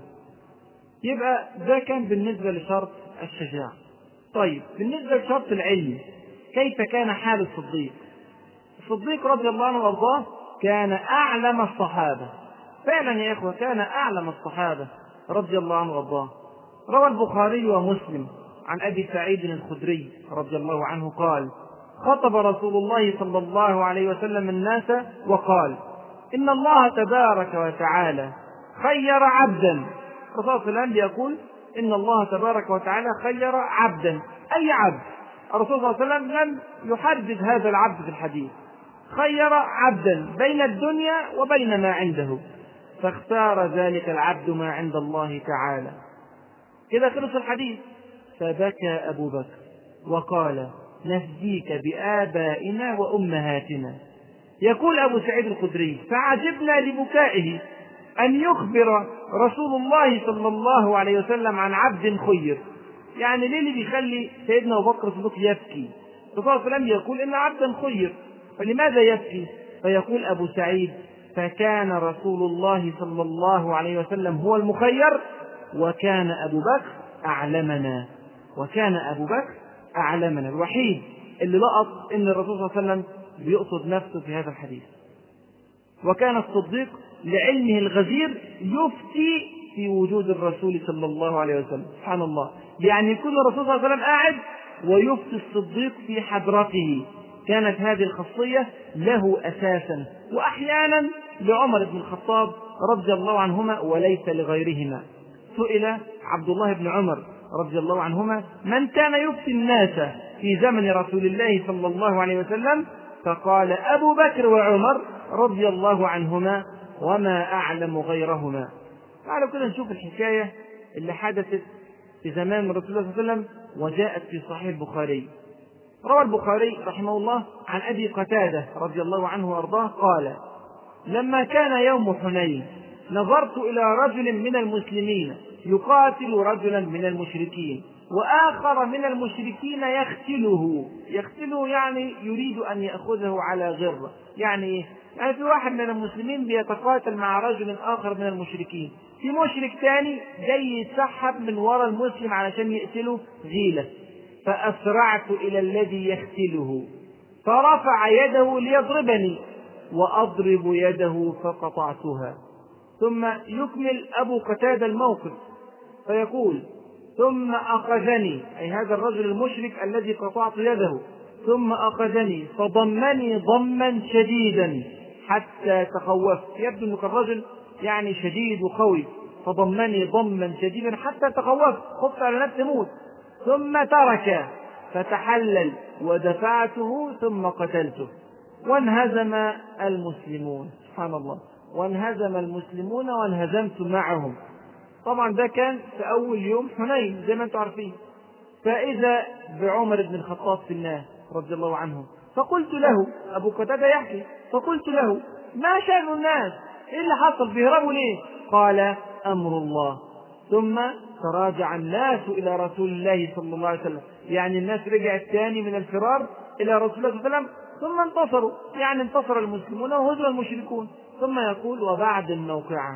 يبقى ده كان بالنسبة لشرط الشجاعة. طيب بالنسبة لشرط العلم، كيف كان حال الصديق؟ الصديق رضي الله عنه وارضاه كان أعلم الصحابة، فعلا يا إخوة كان أعلم الصحابة رضي الله عنه وارضاه. روى البخاري ومسلم عن أبي سعيد الخدري رضي الله عنه قال: خطب رسول الله صلى الله عليه وسلم الناس وقال: إن الله تبارك وتعالى خير عبدا. الرسول صلى الله عليه وسلم يقول إن الله تبارك وتعالى خير عبدا. أي عبد؟ الرسول صلى الله عليه وسلم لم يحدد هذا العبد في الحديث. خير عبدا بين الدنيا وبين ما عنده، فاختار ذلك العبد ما عند الله تعالى. كذا خلص الحديث. فبكى أبو بكر وقال: نفديك بآبائنا وأمهاتنا. يقول أبو سعيد الخدري: فعجبنا لبكائه أن يخبر رسول الله صلى الله عليه وسلم عن عبد خير. يعني ليه اللي بيخلي سيدنا أبو بكر الصديق يبكي؟ الرسول صلى الله عليه وسلم يقول إن عبدا خير، فلماذا يبكي؟ فيقول أبو سعيد: فكان رسول الله صلى الله عليه وسلم هو المخير، وكان أبو بكر أعلمنا. وكان أبو بكر أعلمنا، الوحيد اللي لقط إن الرسول صلى الله عليه وسلم بيقصد نفسه في هذا الحديث. وكان الصديق لعلمه الغزير يفتي في وجود الرسول صلى الله عليه وسلم. سبحان الله، يعني يكون الرسول صلى الله عليه وسلم قاعد ويفتي الصديق في حضرته. كانت هذه الخاصية له أساسا، وأحيانا لعمر بن الخطاب رضي الله عنهما وليس لغيرهما. سئل عبد الله بن عمر رضي الله عنهما: من كان يفتي الناس في زمن رسول الله صلى الله عليه وسلم؟ فقال: أبو بكر وعمر رضي الله عنهما وما أعلم غيرهما. تعالوا كده نشوف الحكاية اللي حدثت في زمان رسول الله صلى الله عليه وسلم وجاءت في صحيح البخاري. روى البخاري رحمه الله عن أبي قتادة رضي الله عنه وأرضاه قال: لما كان يوم حنين نظرت إلى رجل من المسلمين يقاتل رجلا من المشركين، وآخر من المشركين يختله. يختله يعني يريد أن يأخذه على غرة. يعني يعني في واحد من المسلمين بيتقاتل مع رجل آخر من المشركين، في مشرك ثاني جاي يتسحب من وراء المسلم علشان يقتله غيلة. فأسرعت إلى الذي يختله فرفع يده ليضربني، وأضرب يده فقطعتها. ثم يكمل أبو قتادة الموقف فيقول: ثم أخذني، أي هذا الرجل المشرك الذي قطعت يده، ثم أخذني فضمني ضما شديدا حتى تخوفت. يبدو أنه الرجل يعني شديد وقوي، فضمني ضما شديدا حتى تخوفت، خفت على نفسي موت. ثم ترك فتحلل ودفعته ثم قتلته، وانهزم المسلمون. سبحان الله، وانهزم المسلمون وانهزمت معهم. طبعا ده كان في أول يوم حنين زي ما انتم عارفين. فإذا بعمر بن الخطاب في الناس رضي الله عنه، فقلت له، أبو قتادة يحكي، فقلت له: ما شأن الناس؟ إيه اللي حصل؟ بيهربوا ليه؟ قال: أمر الله. ثم تراجع الناس إلى رسول الله صلى الله عليه وسلم، يعني الناس رجعت ثاني من الفرار إلى رسول الله صلى الله عليه وسلم، ثم انتصروا، يعني انتصر المسلمون وهزم المشركون. ثم يقول: وبعد الموقعة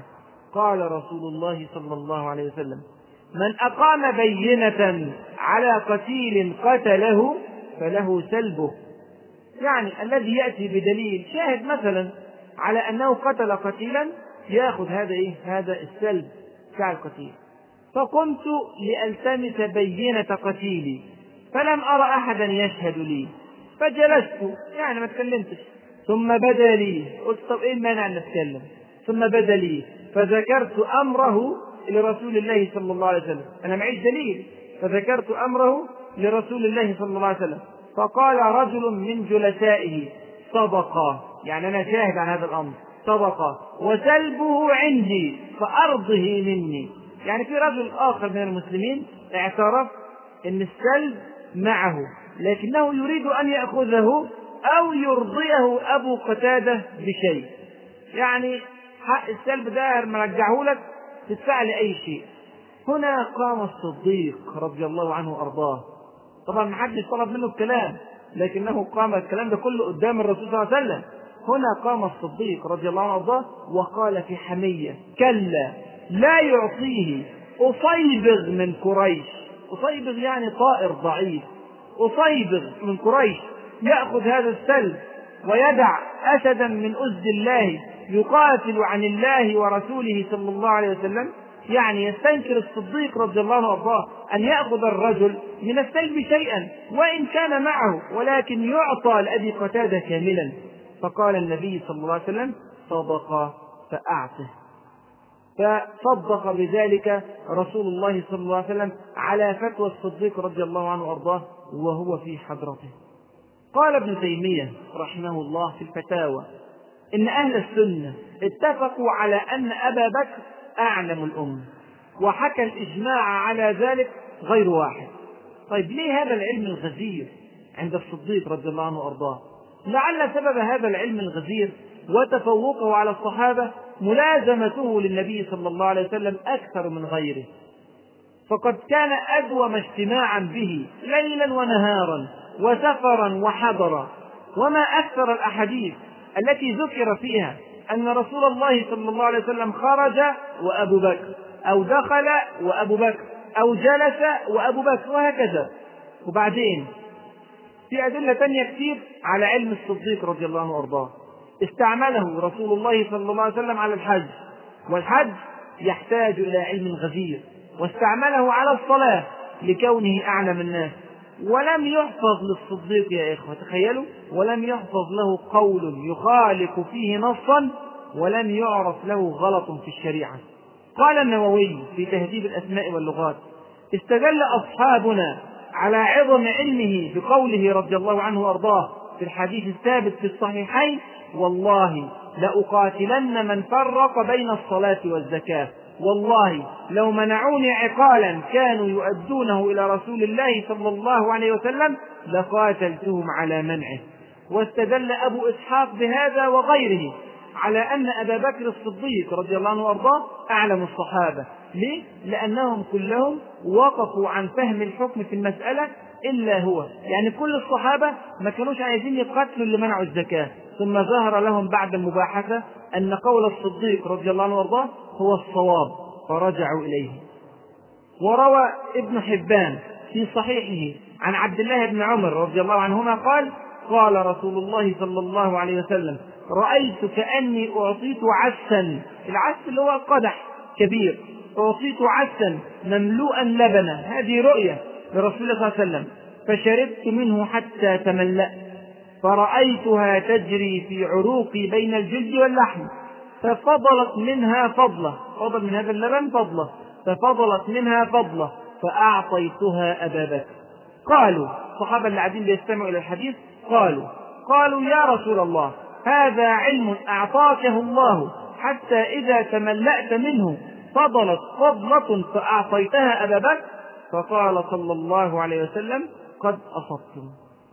قال رسول الله صلى الله عليه وسلم: من أقام بينة على قتيل قتله فله سلبه. يعني الذي يأتي بدليل شاهد مثلا على أنه قتل قتيلا يأخذ هذا إيه؟ هذا السلب بتاع القتيل. فقمت لألتمس بينة قتيلي فلم أرى أحدا يشهد لي، فجلست يعني ما تكلمتش، ثم بدا لي، قلت طب إيه المانع أن نتكلم؟ ثم بدا لي فذكرت أمره لرسول الله صلى الله عليه وسلم، أنا معيش دليل، فذكرت أمره لرسول الله صلى الله عليه وسلم، فقال رجل من جلسائه: صدقا، يعني أنا شاهد عن هذا الأمر، صدقا وسلبه عندي فأرضه مني. يعني في رجل آخر من المسلمين اعترف أن السلب معه لكنه يريد أن يأخذه أو يرضيه أبو قتادة بشيء، يعني حق السلب ده مرجعه لك تدفع لي أي شيء. هنا قام الصديق رضي الله عنه وأرضاه، طبعا ما حدش طلب منه الكلام لكنه قام الكلام ده كله قدام الرسول صلى الله عليه وسلم. هنا قام الصديق رضي الله عنه وأرضاه وقال في حمية: كلا لا يعطيه أصيبغ من قريش. أصيبغ يعني طائر ضعيف، أصيبغ من قريش يأخذ هذا السلب ويدع أسدا من أسد الله يقاتل عن الله ورسوله صلى الله عليه وسلم. يعني يستنكر الصديق رضي الله عنه وارضاه أن يأخذ الرجل من السلب شيئا وإن كان معه، ولكن يعطى لأبي قتادة كاملا. فقال النبي صلى الله عليه وسلم: صدق فأعطه. فصدق بذلك رسول الله صلى الله عليه وسلم على فتوى الصديق رضي الله عنه وارضاه وهو في حضرته. قال ابن تيمية رحمه الله في الفتاوى: إن أهل السنة اتفقوا على أن أبا بكر أعلم الأمة، وحكى الإجماع على ذلك غير واحد. طيب ليه هذا العلم الغزير عند الصديق رضي الله عنه وأرضاه؟ لعل سبب هذا العلم الغزير وتفوقه على الصحابة ملازمته للنبي صلى الله عليه وسلم أكثر من غيره، فقد كان أدوم اجتماعا به ليلا ونهارا وسفرا وحضرا. وما أكثر الأحاديث التي ذكر فيها أن رسول الله صلى الله عليه وسلم خرج وأبو بكر، أو دخل وأبو بكر، أو جلس وأبو بكر، وهكذا. وبعدين في أدلة تانية كثير على علم الصديق رضي الله عنه وأرضاه. استعمله رسول الله صلى الله عليه وسلم على الحج، والحج يحتاج إلى علم غزير، واستعمله على الصلاة لكونه أعلم الناس. ولم يحفظ للصديق يا إخوة، تخيلوا، ولم يحفظ له قول يخالف فيه نصا، ولم يعرف له غلط في الشريعة. قال النووي في تهذيب الأسماء واللغات: استدل أصحابنا على عظم علمه بقوله رضي الله عنه وأرضاه في الحديث الثابت في الصحيحين: والله لأقاتلن من فرق بين الصلاة والزكاة، والله لو منعوني عقالا كانوا يؤدونه إلى رسول الله صلى الله عليه وسلم لقاتلتهم على منعه. واستدل أبو إسحاق بهذا وغيره على أن أبا بكر الصديق رضي الله عنه وأرضاه أعلم الصحابة. ليه؟ لأنهم كلهم وقفوا عن فهم الحكم في المسألة إلا هو، يعني كل الصحابة ما كانوش عايزين يقتلوا اللي منعوا الزكاة، ثم ظهر لهم بعد المباحثة أن قول الصديق رضي الله عنه وارضاه هو الصواب فرجعوا إليه. وروى ابن حبان في صحيحه عن عبد الله بن عمر رضي الله عنهما قال: قال رسول الله صلى الله عليه وسلم: رأيت كأني أعطيت عسا، العس اللي هو قدح كبير، أعطيت عسا مملوءا لبنا، هذه رؤية لرسول الله صلى الله عليه وسلم، فشربت منه حتى تملأت، فرأيتها تجري في عروقي بين الجلد واللحم، ففضلت منها فضلة، فضل من هذا اللبن فضلة، ففضلت منها فضلة فأعطيتها أبا بكر. قالوا الصحابة اللي قاعدين بيستمعوا إلى الحديث قالوا قالوا يا رسول الله، هذا علم أعطاكه الله حتى إذا تملأت منه فضلت فضلة فأعطيتها أبا بكر. فقال صلى الله عليه وسلم: قد أصبتم.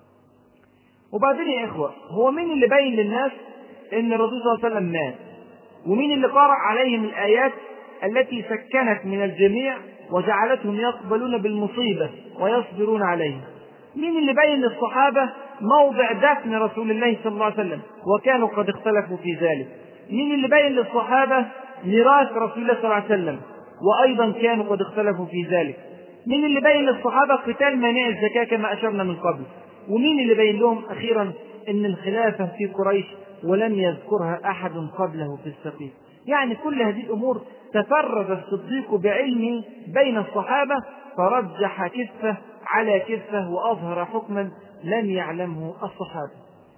وبعدين يا إخوة، هو مين اللي بين للناس إن الرسول صلى الله عليه وسلم مات؟ ومين اللي قرأ عليهم الآيات التي سكنت من الجميع وجعلتهم يقبلون بالمصيبة ويصبرون عليها؟ مين اللي بين للصحابة موضع دفن رسول الله صلى الله عليه وسلم وكانوا قد اختلفوا في ذلك؟ مين اللي بين للصحابة ميراث رسول الله صلى الله عليه وسلم، وأيضا كانوا قد اختلفوا في ذلك. مين اللي بين للصحابة قتال مانع الزكاة كما أشرنا من قبل؟ ومين اللي بين لهم أخيرا أن الخلافة في قريش ولم يذكرها أحد قبله في السقيف؟ يعني كل هذه الأمور تفرد الصديق بعلمه بين الصحابة، فرجح كفة على كفة وأظهر حكما لم يعلمه الصحابة.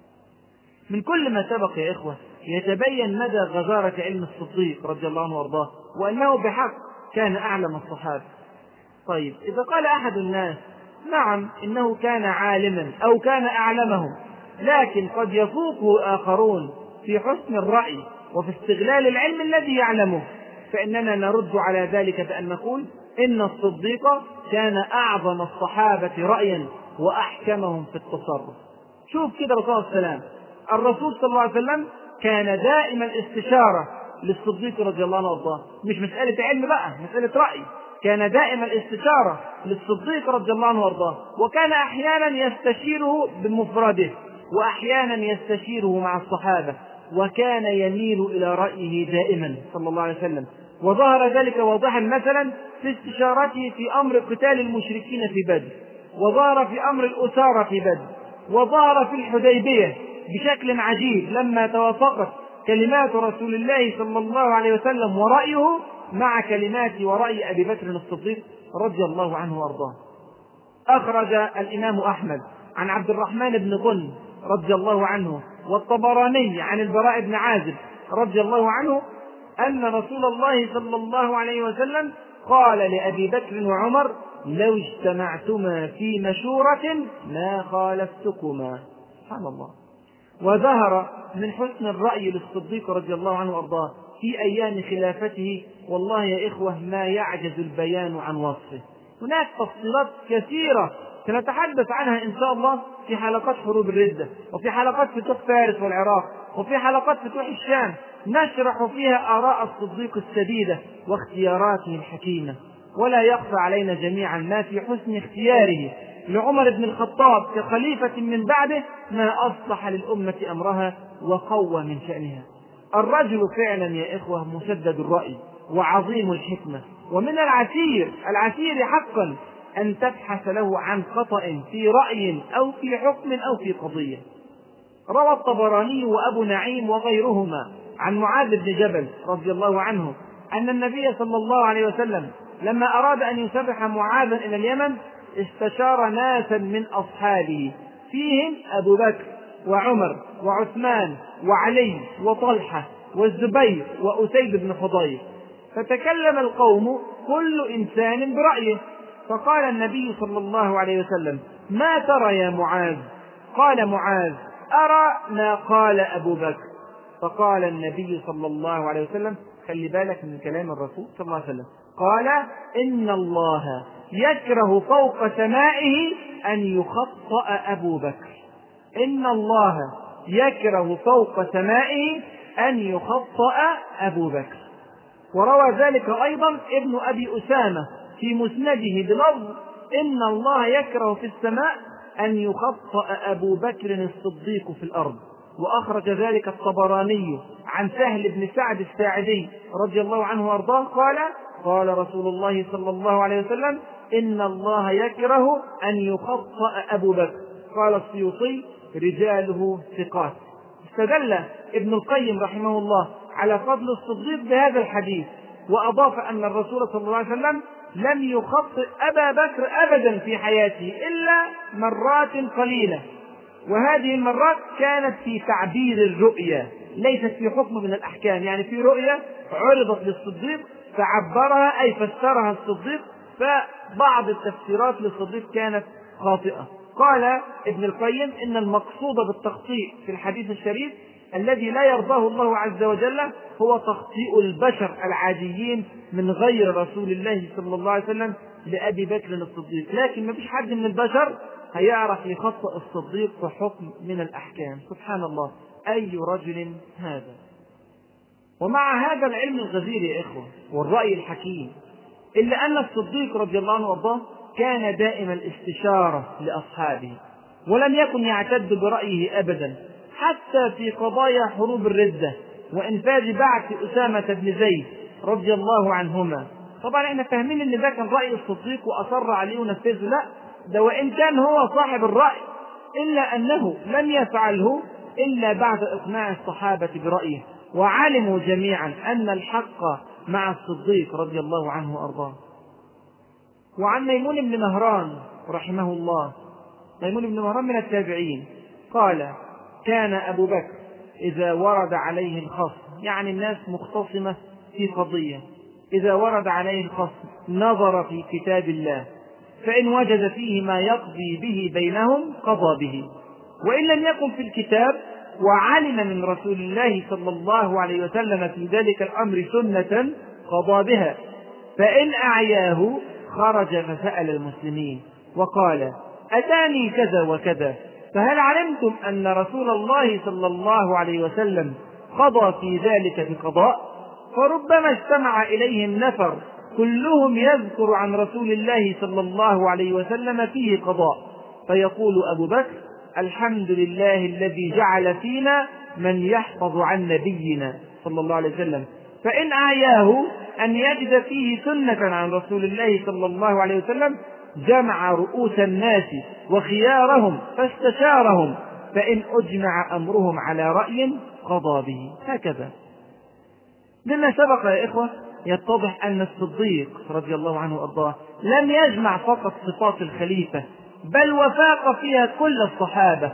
من كل ما سبق يا إخوة يتبين مدى غزارة علم الصديق رضي الله عنه وارضاه، وأنه بحق كان أعلم الصحابة. طيب إذا قال أحد الناس نعم إنه كان عالما أو كان أعلمهم، لكن قد يفوقه آخرون في حسن الرأي وفي استغلال العلم الذي يعلمه، فإننا نرد على ذلك بأن نقول إن الصديق كان أعظم الصحابة رأيا وأحكمهم في التصرف. شوف كده رسول الله السلام الرسول صلى الله عليه وسلم كان دائما استشارة للصديق رضي الله عنه وارضاه، مش مسألة علم بقى، مسألة رأي. كان دائما استشارة للصديق رضي الله عنه وارضاه، وكان أحيانا يستشيره بمفرده وأحيانا يستشيره مع الصحابة، وكان يميل إلى رأيه دائما صلى الله عليه وسلم. وظهر ذلك واضحا مثلا في استشارته في أمر قتال المشركين في بدر، وظهر في أمر الأسارة في بدر، وظهر في الحديبية بشكل عجيب لما توافقت كلمات رسول الله صلى الله عليه وسلم ورأيه مع كلمات ورأي أبي بكر الصديق رضي الله عنه وارضاه. أخرج الإمام أحمد عن عبد الرحمن بن ظن رضي الله عنه والطبراني عن البراء بن عازب رضي الله عنه أن رسول الله صلى الله عليه وسلم قال لأبي بكر وعمر: لو اجتمعتما في مشورة ما خالفتكما. سبحان الله. وظهر من حسن الرأي للصديق رضي الله عنه وارضاه في أيام خلافته والله يا إخوة ما يعجز البيان عن وصفه. هناك تفصيلات كثيرة سنتحدث عنها إن شاء الله في حلقات حروب الردة، وفي حلقات فتوح فارس والعراق، وفي حلقات فتوح الشام، نشرح فيها آراء الصديق السديدة واختياراته الحكيمة. ولا يخفى علينا جميعا ما في حسن اختياره لعمر بن الخطاب كخليفة من بعده ما أصلح للأمة أمرها وقوى من شأنها. الرجل فعلا يا إخوة مسدد الرأي وعظيم الحكمة، ومن العسير العسير حقا أن تبحث له عن خطأ في رأي أو في حكم أو في قضية. روى الطبراني وأبو نعيم وغيرهما عن معاذ بن جبل رضي الله عنه أن النبي صلى الله عليه وسلم لما أراد أن يسرح معاذا إلى اليمن استشار ناسا من أصحابه فيهم أبو بكر وعمر وعثمان وعلي وطلحة والزبير وأسيد بن حضير، فتكلم القوم كل إنسان برأيه، فقال النبي صلى الله عليه وسلم: ما ترى يا معاذ؟ قال معاذ: أرى ما قال أبو بكر. فقال النبي صلى الله عليه وسلم: خلي بالك من كلام الرسول صلى الله عليه وسلم، قال: إن الله يكره فوق سمائه أن يخطأ أبو بكر. إن الله يكره فوق سمائه أن يخطأ أبو بكر. وروى ذلك أيضا ابن أبي أسامة في مسنده بلفظ: إن الله يكره في السماء أن يخطأ أبو بكر الصديق في الأرض. وأخرج ذلك الطبراني عن سهل بن سعد الساعدي رضي الله عنه وارضاه قال: قال رسول الله صلى الله عليه وسلم: إن الله يكره أن يخطأ أبو بكر. قال السيوطي: رجاله ثقات. استدل ابن القيم رحمه الله على فضل الصديق بهذا الحديث، وأضاف أن الرسول صلى الله عليه وسلم لم يخطئ أبا بكر أبدا في حياته إلا مرات قليلة، وهذه المرات كانت في تعبير الرؤيا ليست في حكم من الأحكام. يعني في رؤيا عرضت للصديق فعبرها أي فسرها الصديق، فبعض التفسيرات للصديق كانت خاطئة. قال ابن القيم: إن المقصود بالتخطيء في الحديث الشريف الذي لا يرضاه الله عز وجل هو تخطيء البشر العاديين من غير رسول الله صلى الله عليه وسلم لأبي بكر الصديق، لكن ما فيش حد من البشر هيعرف يخطئ الصديق في حكم من الأحكام. سبحان الله، أي رجل هذا! ومع هذا العلم الغزير يا إخوة والرأي الحكيم، إلا أن الصديق رضي الله عنه وارضاه كان دائما الاستشارة لأصحابه، ولم يكن يعتد برأيه أبدا، حتى في قضايا حروب الردة وإنفاذ بعث أسامة بن زيد رضي الله عنهما. طبعا احنا فاهمين ان ده كان رأي الصديق وأصر عليه ونفذه، لا ده وإن كان هو صاحب الرأي إلا أنه لم يفعله إلا بعد إقناع الصحابة برأيه، وعلموا جميعا أن الحق مع الصديق رضي الله عنه وأرضاه. وعن ميمون بن مهران رحمه الله، ميمون بن مهران من التابعين، قال: كان أبو بكر إذا ورد عليه الخصم، يعني الناس مختصمة في قضية، إذا ورد عليه الخصم نظر في كتاب الله، فإن وجد فيه ما يقضي به بينهم قضى به، وإن لم يكن في الكتاب وعلم من رسول الله صلى الله عليه وسلم في ذلك الأمر سنة قضى بها، فإن أعياه خرج فسأل المسلمين وقال: أتاني كذا وكذا، فهل علمتم أن رسول الله صلى الله عليه وسلم قضى في ذلك بقضاء؟ فربما اجتمع إليهم نفر كلهم يذكر عن رسول الله صلى الله عليه وسلم فيه قضاء، فيقول أبو بكر: الحمد لله الذي جعل فينا من يحفظ عن نبينا صلى الله عليه وسلم. فإن أعياه أن يجد فيه سنة عن رسول الله صلى الله عليه وسلم جمع رؤوس الناس وخيارهم فاستشارهم، فإن أجمع أمرهم على رأي قضى به. هكذا. مما سبق يا إخوة يتضح أن الصديق رضي الله عنه وأرضاه لم يجمع فقط صفات الخليفة، بل وفاق فيها كل الصحابة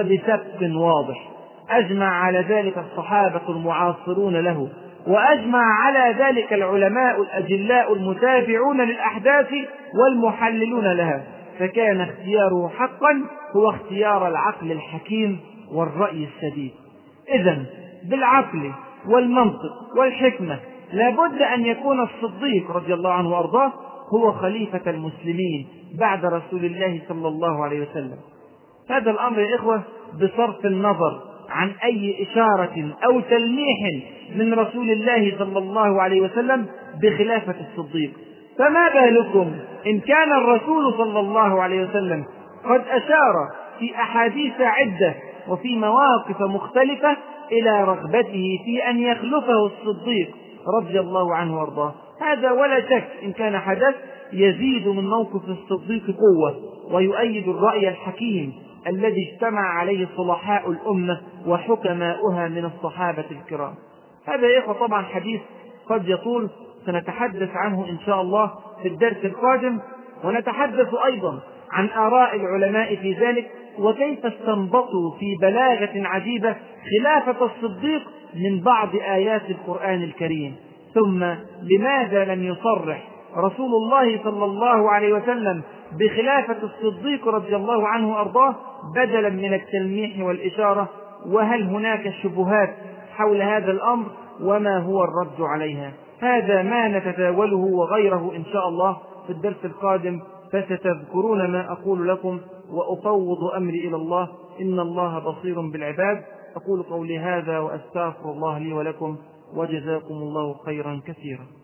وبسبق واضح. أجمع على ذلك الصحابة المعاصرون له، وأجمع على ذلك العلماء الأجلاء المتابعون للأحداث والمحللون لها، فكان اختياره حقا هو اختيار العقل الحكيم والرأي السديد. إذن بالعقل والمنطق والحكمة لابد أن يكون الصديق رضي الله عنه وأرضاه هو خليفة المسلمين بعد رسول الله صلى الله عليه وسلم. هذا الأمر يا إخوة بصرف النظر عن أي إشارة أو تلميح من رسول الله صلى الله عليه وسلم بخلافة الصديق. فما بالكم إن كان الرسول صلى الله عليه وسلم قد أشار في أحاديث عدة وفي مواقف مختلفة إلى رغبته في أن يخلفه الصديق رضي الله عنه وارضاه. هذا ولا شك إن كان حدث يزيد من موقف الصديق قوة ويؤيد الرأي الحكيم الذي اجتمع عليه صلحاء الأمة وحكماؤها من الصحابة الكرام. هذا يا إخوة طبعا حديث قد يطول، سنتحدث عنه إن شاء الله في الدرس القادم، ونتحدث أيضا عن آراء العلماء في ذلك وكيف استنبطوا في بلاغة عجيبة خلافة الصديق من بعض آيات القرآن الكريم. ثم لماذا لم يصرح رسول الله صلى الله عليه وسلم بخلافة الصديق رضي الله عنه وأرضاه بدلا من التلميح والإشارة؟ وهل هناك شبهات حول هذا الأمر وما هو الرد عليها؟ هذا ما نتداوله وغيره إن شاء الله في الدرس القادم، فستذكرون ما أقول لكم وأفوض أمري إلى الله، إن الله بصير بالعباد. أقول قولي هذا وأستغفر الله لي ولكم، وجزاكم الله خيرا كثيرا.